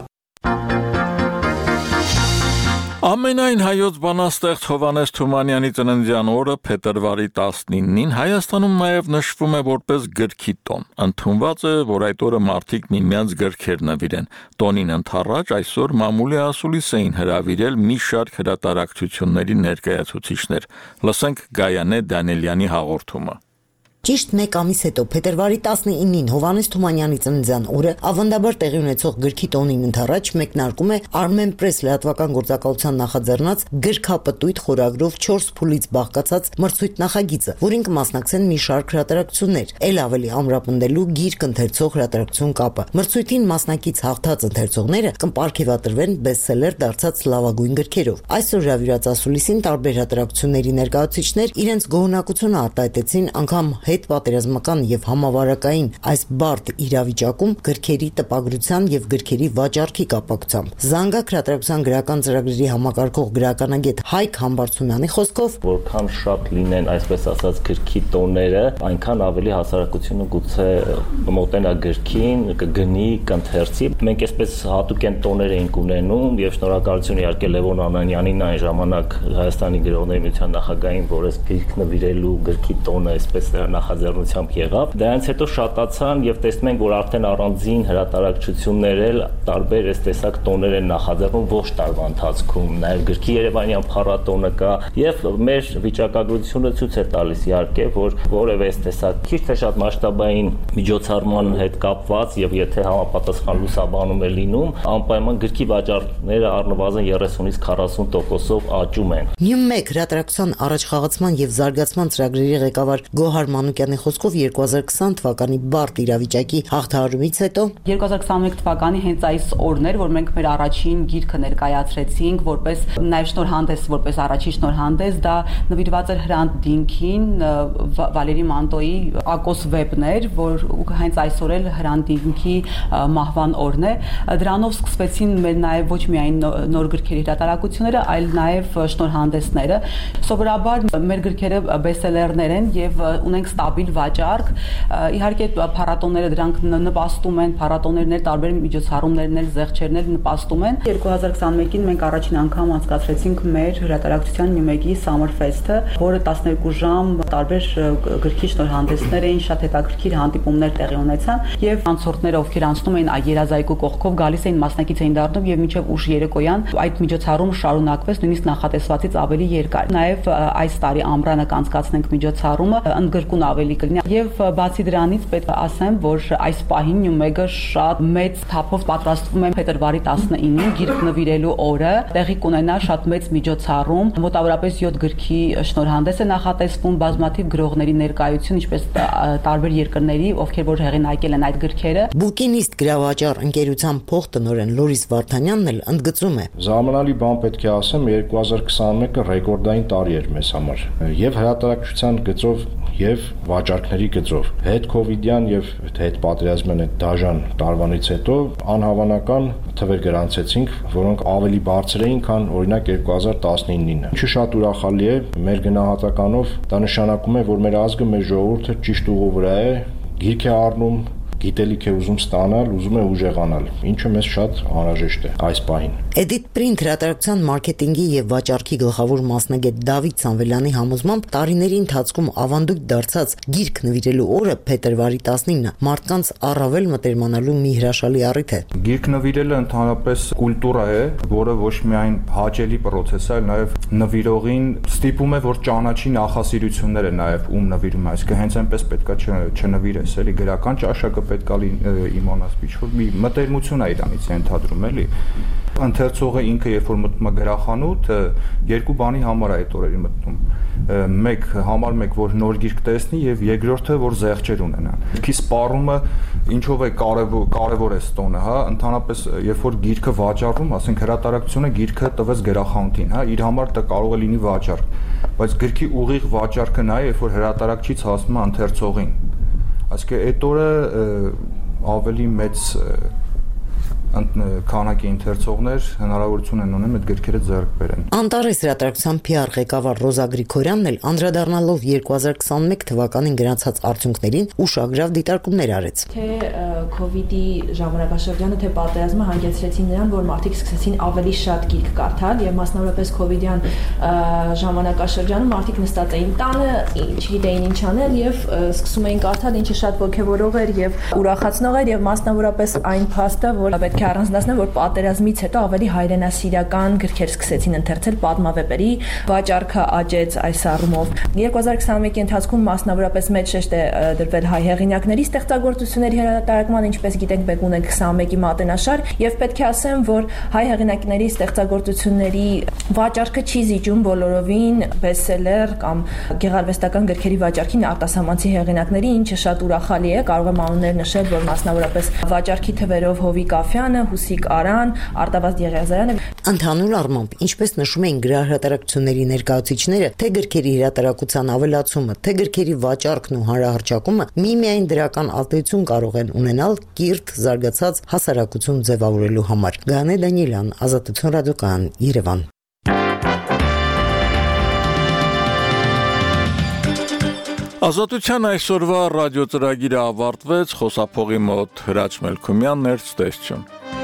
Ամենայն հայոց բանաստեղծ Հովհաննես Թումանյանի ծննդյան օրը փետրվարի տասնինին Հայաստանում նաև նշվում է որպես գրքի տոն։ Ընդունված է, որ այդ օրը մարդիկ միմյանց գրքեր նվիրեն։ Տոնին ընդառաջ այսօր մամուլի ասուլիս էին հրավիրել մի շարք հրատարակչությունների ներկայացուցիչներ։ Լսենք Գայանե Դանիելյանի հաղորդումը։ Ճիշտ մեկ ամիս հետո փետրվարի տասնինին Հովհաննես Թումանյանի ծննդյան օրը ավանդաբար տեղի ունեցող գրքի տոնին ընդառաջ մեկնարկում է Armen Press լրատվական գործակալության նախաձեռնած գրքապտույտ խորագրով չորս փուլից բաղկացած մրցույթ նախագիծը, որին կմասնակցեն մի շարք հրատարակություններ, ել ավելի ամրապնդելու գիրք ընթերցող հրատարակություն կապը։ Մրցույթին մասնակից հաղթած ընթերցողները կպարգևատրվեն բեսթսելեր դարձած լավագույն գրքերով։ Այսօր հրավիրած ասուլիսին տարբեր հրատարակությունների ներկայացուցիչներ իրենց գոհունակությունը արտահայտեցին անգամ հետպատերազմական եւ համավարակային այս բարդ իրավիճակում գրքերի տպագրության եւ գրքերի վաճառքի կապակցությամբ։ Զանգակ հրատարակության գրական ծրագրերի համակարգող գրականագետ Հայկ Համբարձումյանի խոսքով, որքան շատ լինեն այսպես ասած գրքի տոները, այնքան ավելի հասարակությունը գուցե մոտենա գրքին, կգնի, կընթերցի։ Մենք այսպես հատուկեն տոներ էինք ունենում եւ շնորհակալություն իհարկե Լևոն Անանյանին այն ժամանակ Հայաստանի գրողների միության նախագահային, որ այս գրք նվիրելու գրքի տոնը այսպես նախաձեռնությամբ եղավ։ Դրանից հետո շատացան եւ տեսնում ենք, որ արդեն առանձին հրատարակչություններ էլ տարբեր այս տեսակ տոներ են նախաձեռնում ոչ տարվա ընթացքում։ Նաեւ գրքի Երևանյան փառատոնը կա եւ մեր վիճակագրությունը ցույց է տալիս իհարկե, որ որևէ այս տեսակ քիչ թե շատ մասշտաբային միջոցառման հետ կապված եւ եթե համապատասխան լուսաբանում է լինում, անպայման գրքի վաճառքները առնվազն երեսունից քառասուն տոկոսով աճում են։ Նյումեկ հրատարակության առաջխաղացման եւ զարգացման ծրագրերի ղեկավար Գոհար Մանուկյանի խոսքով երկու հազար քսան թվականի բարդ իրավիճակի հաղթահարումից հետո երկու հազար քսաներկու թվականի հենց այս օրն էր, որ մենք մեր առաջին գիրքը ներկայացրեցինք որպես նաև շնորհանդես, որպես առաջին շնորհանդես, դա նվիրված էր Հրանտ Դինքին, Վալերի Մանտոյի Ակոս վեպն էր, որ հենց այսօր էլ Հրանտ Դինքի մահվան օրն է։ Դրանով սկսվեցին մեր նաև ոչ միայն նոր գրքերի հրատարակությունները, այլ նաև շնորհանդեսները։ Սովորաբար մեր գրքերը բեսթսելերներ են եւ ունենք ստաբիլ վաճառք։ Իհարկե փառատոները դրանք նպաստում են, փառատոներներ, տարբեր միջոցառումներներ, զեղչերներ նպաստում են։ երկու հազար քսաներկուին մենք առաջին անգամ անցկացրեցինք մեր հրատարակչության Նյումեգի Summer Fest-ը, որը տասներկու ժամ տարբեր գրքի շնորհանդեսներ էին, շատ հետաքրքիր հանդիպումներ տեղի ունեցան եւ անցորդները, ովքեր անցնում էին երազայգու կողքով, գալիս էին մասնակից էին դառնում եւ մինչեւ ուշ երեկոյան այդ միջոցառումը շարունակվեց նույնիսկ նախատեսվածից ավելի երկար։ Նաեւ այս տարի ամռանը կանցկացնենք միջոցառումը ընդգրկուն ավելի կլինի եւ բացի դրանից պետք է ասեմ, որ այս պահին Նյումեգը շատ մեծ թափով պատրաստվում է փետրվարի տասնինին գիրք նվիրելու օրը, տեղի կունենա շատ մեծ միջոցառում, մոտավորապես յոթ գրքի շնորհանդես է նախատեսվում, բազմաթիվ գրողների ներկայություն, ինչպես տարբեր երկրների, ովքեր որ հեղինակել են այդ գրքերը։ Բուկինիստ գրավաճառ ընկերության փոխտնօրեն Լորիս Վարդանյանն էլ ընդգծում է. Զարմանալի բան պետք է ասեմ, երկու հազար քսաներկը ռեկորդային տարի էր մեզ համար եւ հրատարակչության գծով եւ վաճառքների գծով հետ-կովիդյան եւ հետ-պատերազմյան այդ դաժան տարվանից հետո անհավանական թվեր գրանցեցինք, որոնք ավելի բարձր էին, քան օրինակ երկու հազար տասնինը։ Ինչը շատ ուրախալի է, մեր գնահատականով դա նշանակում է, որ մեր ազգը, մեր ժողովուրդը ճիշտ ուղու վրա է, գիրք է առնում, գիտելիք է ուզում ստանալ, ուզում է ուժեղանալ, ինչը մեզ շատ անհրաժեշտ է այս պահին։ Edit Print հրատարակության մարքեթինգի եւ վաճառքի գլխավոր մասնագետ Դավիթ Սամվելյանի համոզմամբ տարիների ընթացքում ավանդույթ դարձած գիրք նվիրելու օրը փետրվարի տասնինը մարդկանց առավել մտերմանալու մի հրաշալի առիթ է։ Գիրք նվիրելը ընդհանրապես կուլտուրա է, որը ոչ միայն հաճելի process է, այլ նաեւ նվիրողին ստիպում է, որ ճանաչի նախասիրությունները նաեւ ում նվիրում է, այսինքն հենց այնպես պետքա չնվիրես, էլի գրական ճաշակը պետք է իմանաս ինչ-որ մի մտերմություն է իրանից ենթադրում, էլի։ Ընթերցողը ինքը երբ որ մտնում է գրախանութ, երկու բանի համար է այդ օրերի մտնում։ Մեկ համար մեկ որ նոր գիրք տեսնի եւ երկրորդը որ զեղչեր ունենա։ Գիրքի սպառումը ինչով է կարևոր կարևոր է տոնը, հա, ընդհանրապես երբ որ գիրքը վաճառվում, ասենք հրատարակությունը գիրքը տվեց գրախանութին, հա, իր համար դա կարող է լինի վաճառք, բայց գրքի ուղիղ վաճառքը նա է, երբ որ հրատարակչից հասնում է ընթերցողին։ Այսինքն այդ օրը ավելի մեծ քանակի ընթերցողներ հնարավորություն են ունենում այդ գրքերը ձեռք բերեն։ Անտարես հրատարակության Փի Ար ղեկավար Ռոզա Գրիգորյանն էլ անդրադառնալով երկու հազար քսաներեք թվականին գրանցած արդյունքներին ուշագրավ դիտարկումներ արեց։ Թե քովիդի ժամանակաշրջանը, թե պատերազմը հանգեցրեցին նրան, որ մարդիկ սկսեցին ավելի շատ գիրք կարդալ եւ մասնավորապես քովիդյան ժամանակաշրջանում մարդիկ նստած էին տանը, չգիտեին ինչ անել եւ սկսում էին կարդալ, ինչը շատ ոգևորող էր եւ ուրախացնող էր եւ մասնավորապես այն փաստը, որ պետք է առանձնացնել, որ պատերազմից հետո ավելի հայրենասիրական գրքեր սկսեցին ընթերցել, պատմավեպերի վաճառքը աճեց այս առումով։ երկու հազար քսաներեքի ընթացքում մասնավորապես մեծ շեշտ է դրվել հայ հեղինակների ստեղծագործությունների հրատարակման, ինչպես գիտենք, մեկ ունենք քսաներեքի մատենաշար, եւ պետք է ասեմ, որ հայ հեղինակների ստեղծագործությունների վաճառքը չի զիջում բոլորովին բեսթսելեր կամ գեղարվեստական գրքերի վաճառքին արտասահմանցի հեղինակների, ինչը շատ ուրախալի է, կարող եմ անուններ նշել, որ մասնավորապես վաճառքի թվերով Հովիկ Աֆյանը, Հուսիկ Արան, Արտավազդ Եղիազարյանը։ Ընդհանուր առմամբ, ինչպես նշում էին գրահրատարակությունների ներկայացուցիչները, թե գրքերի հրատարակության ավելացումը, թե գրքերի վաճառքն ու հանրահռչակումը միմիայն դրական ազդեցություն կարող են ունենալ կիրթ զարգացած հասարակություն ձևավորելու համար։ Գանե Դանիելյան, Ազատություն ռադիոկայան, Երևան։ Ազատության այսօրվա ռադիոծրագիրը ավարտվեց, խոսափողի մոտ Հրաչ Մելքումյանն էր, ցտեսություն։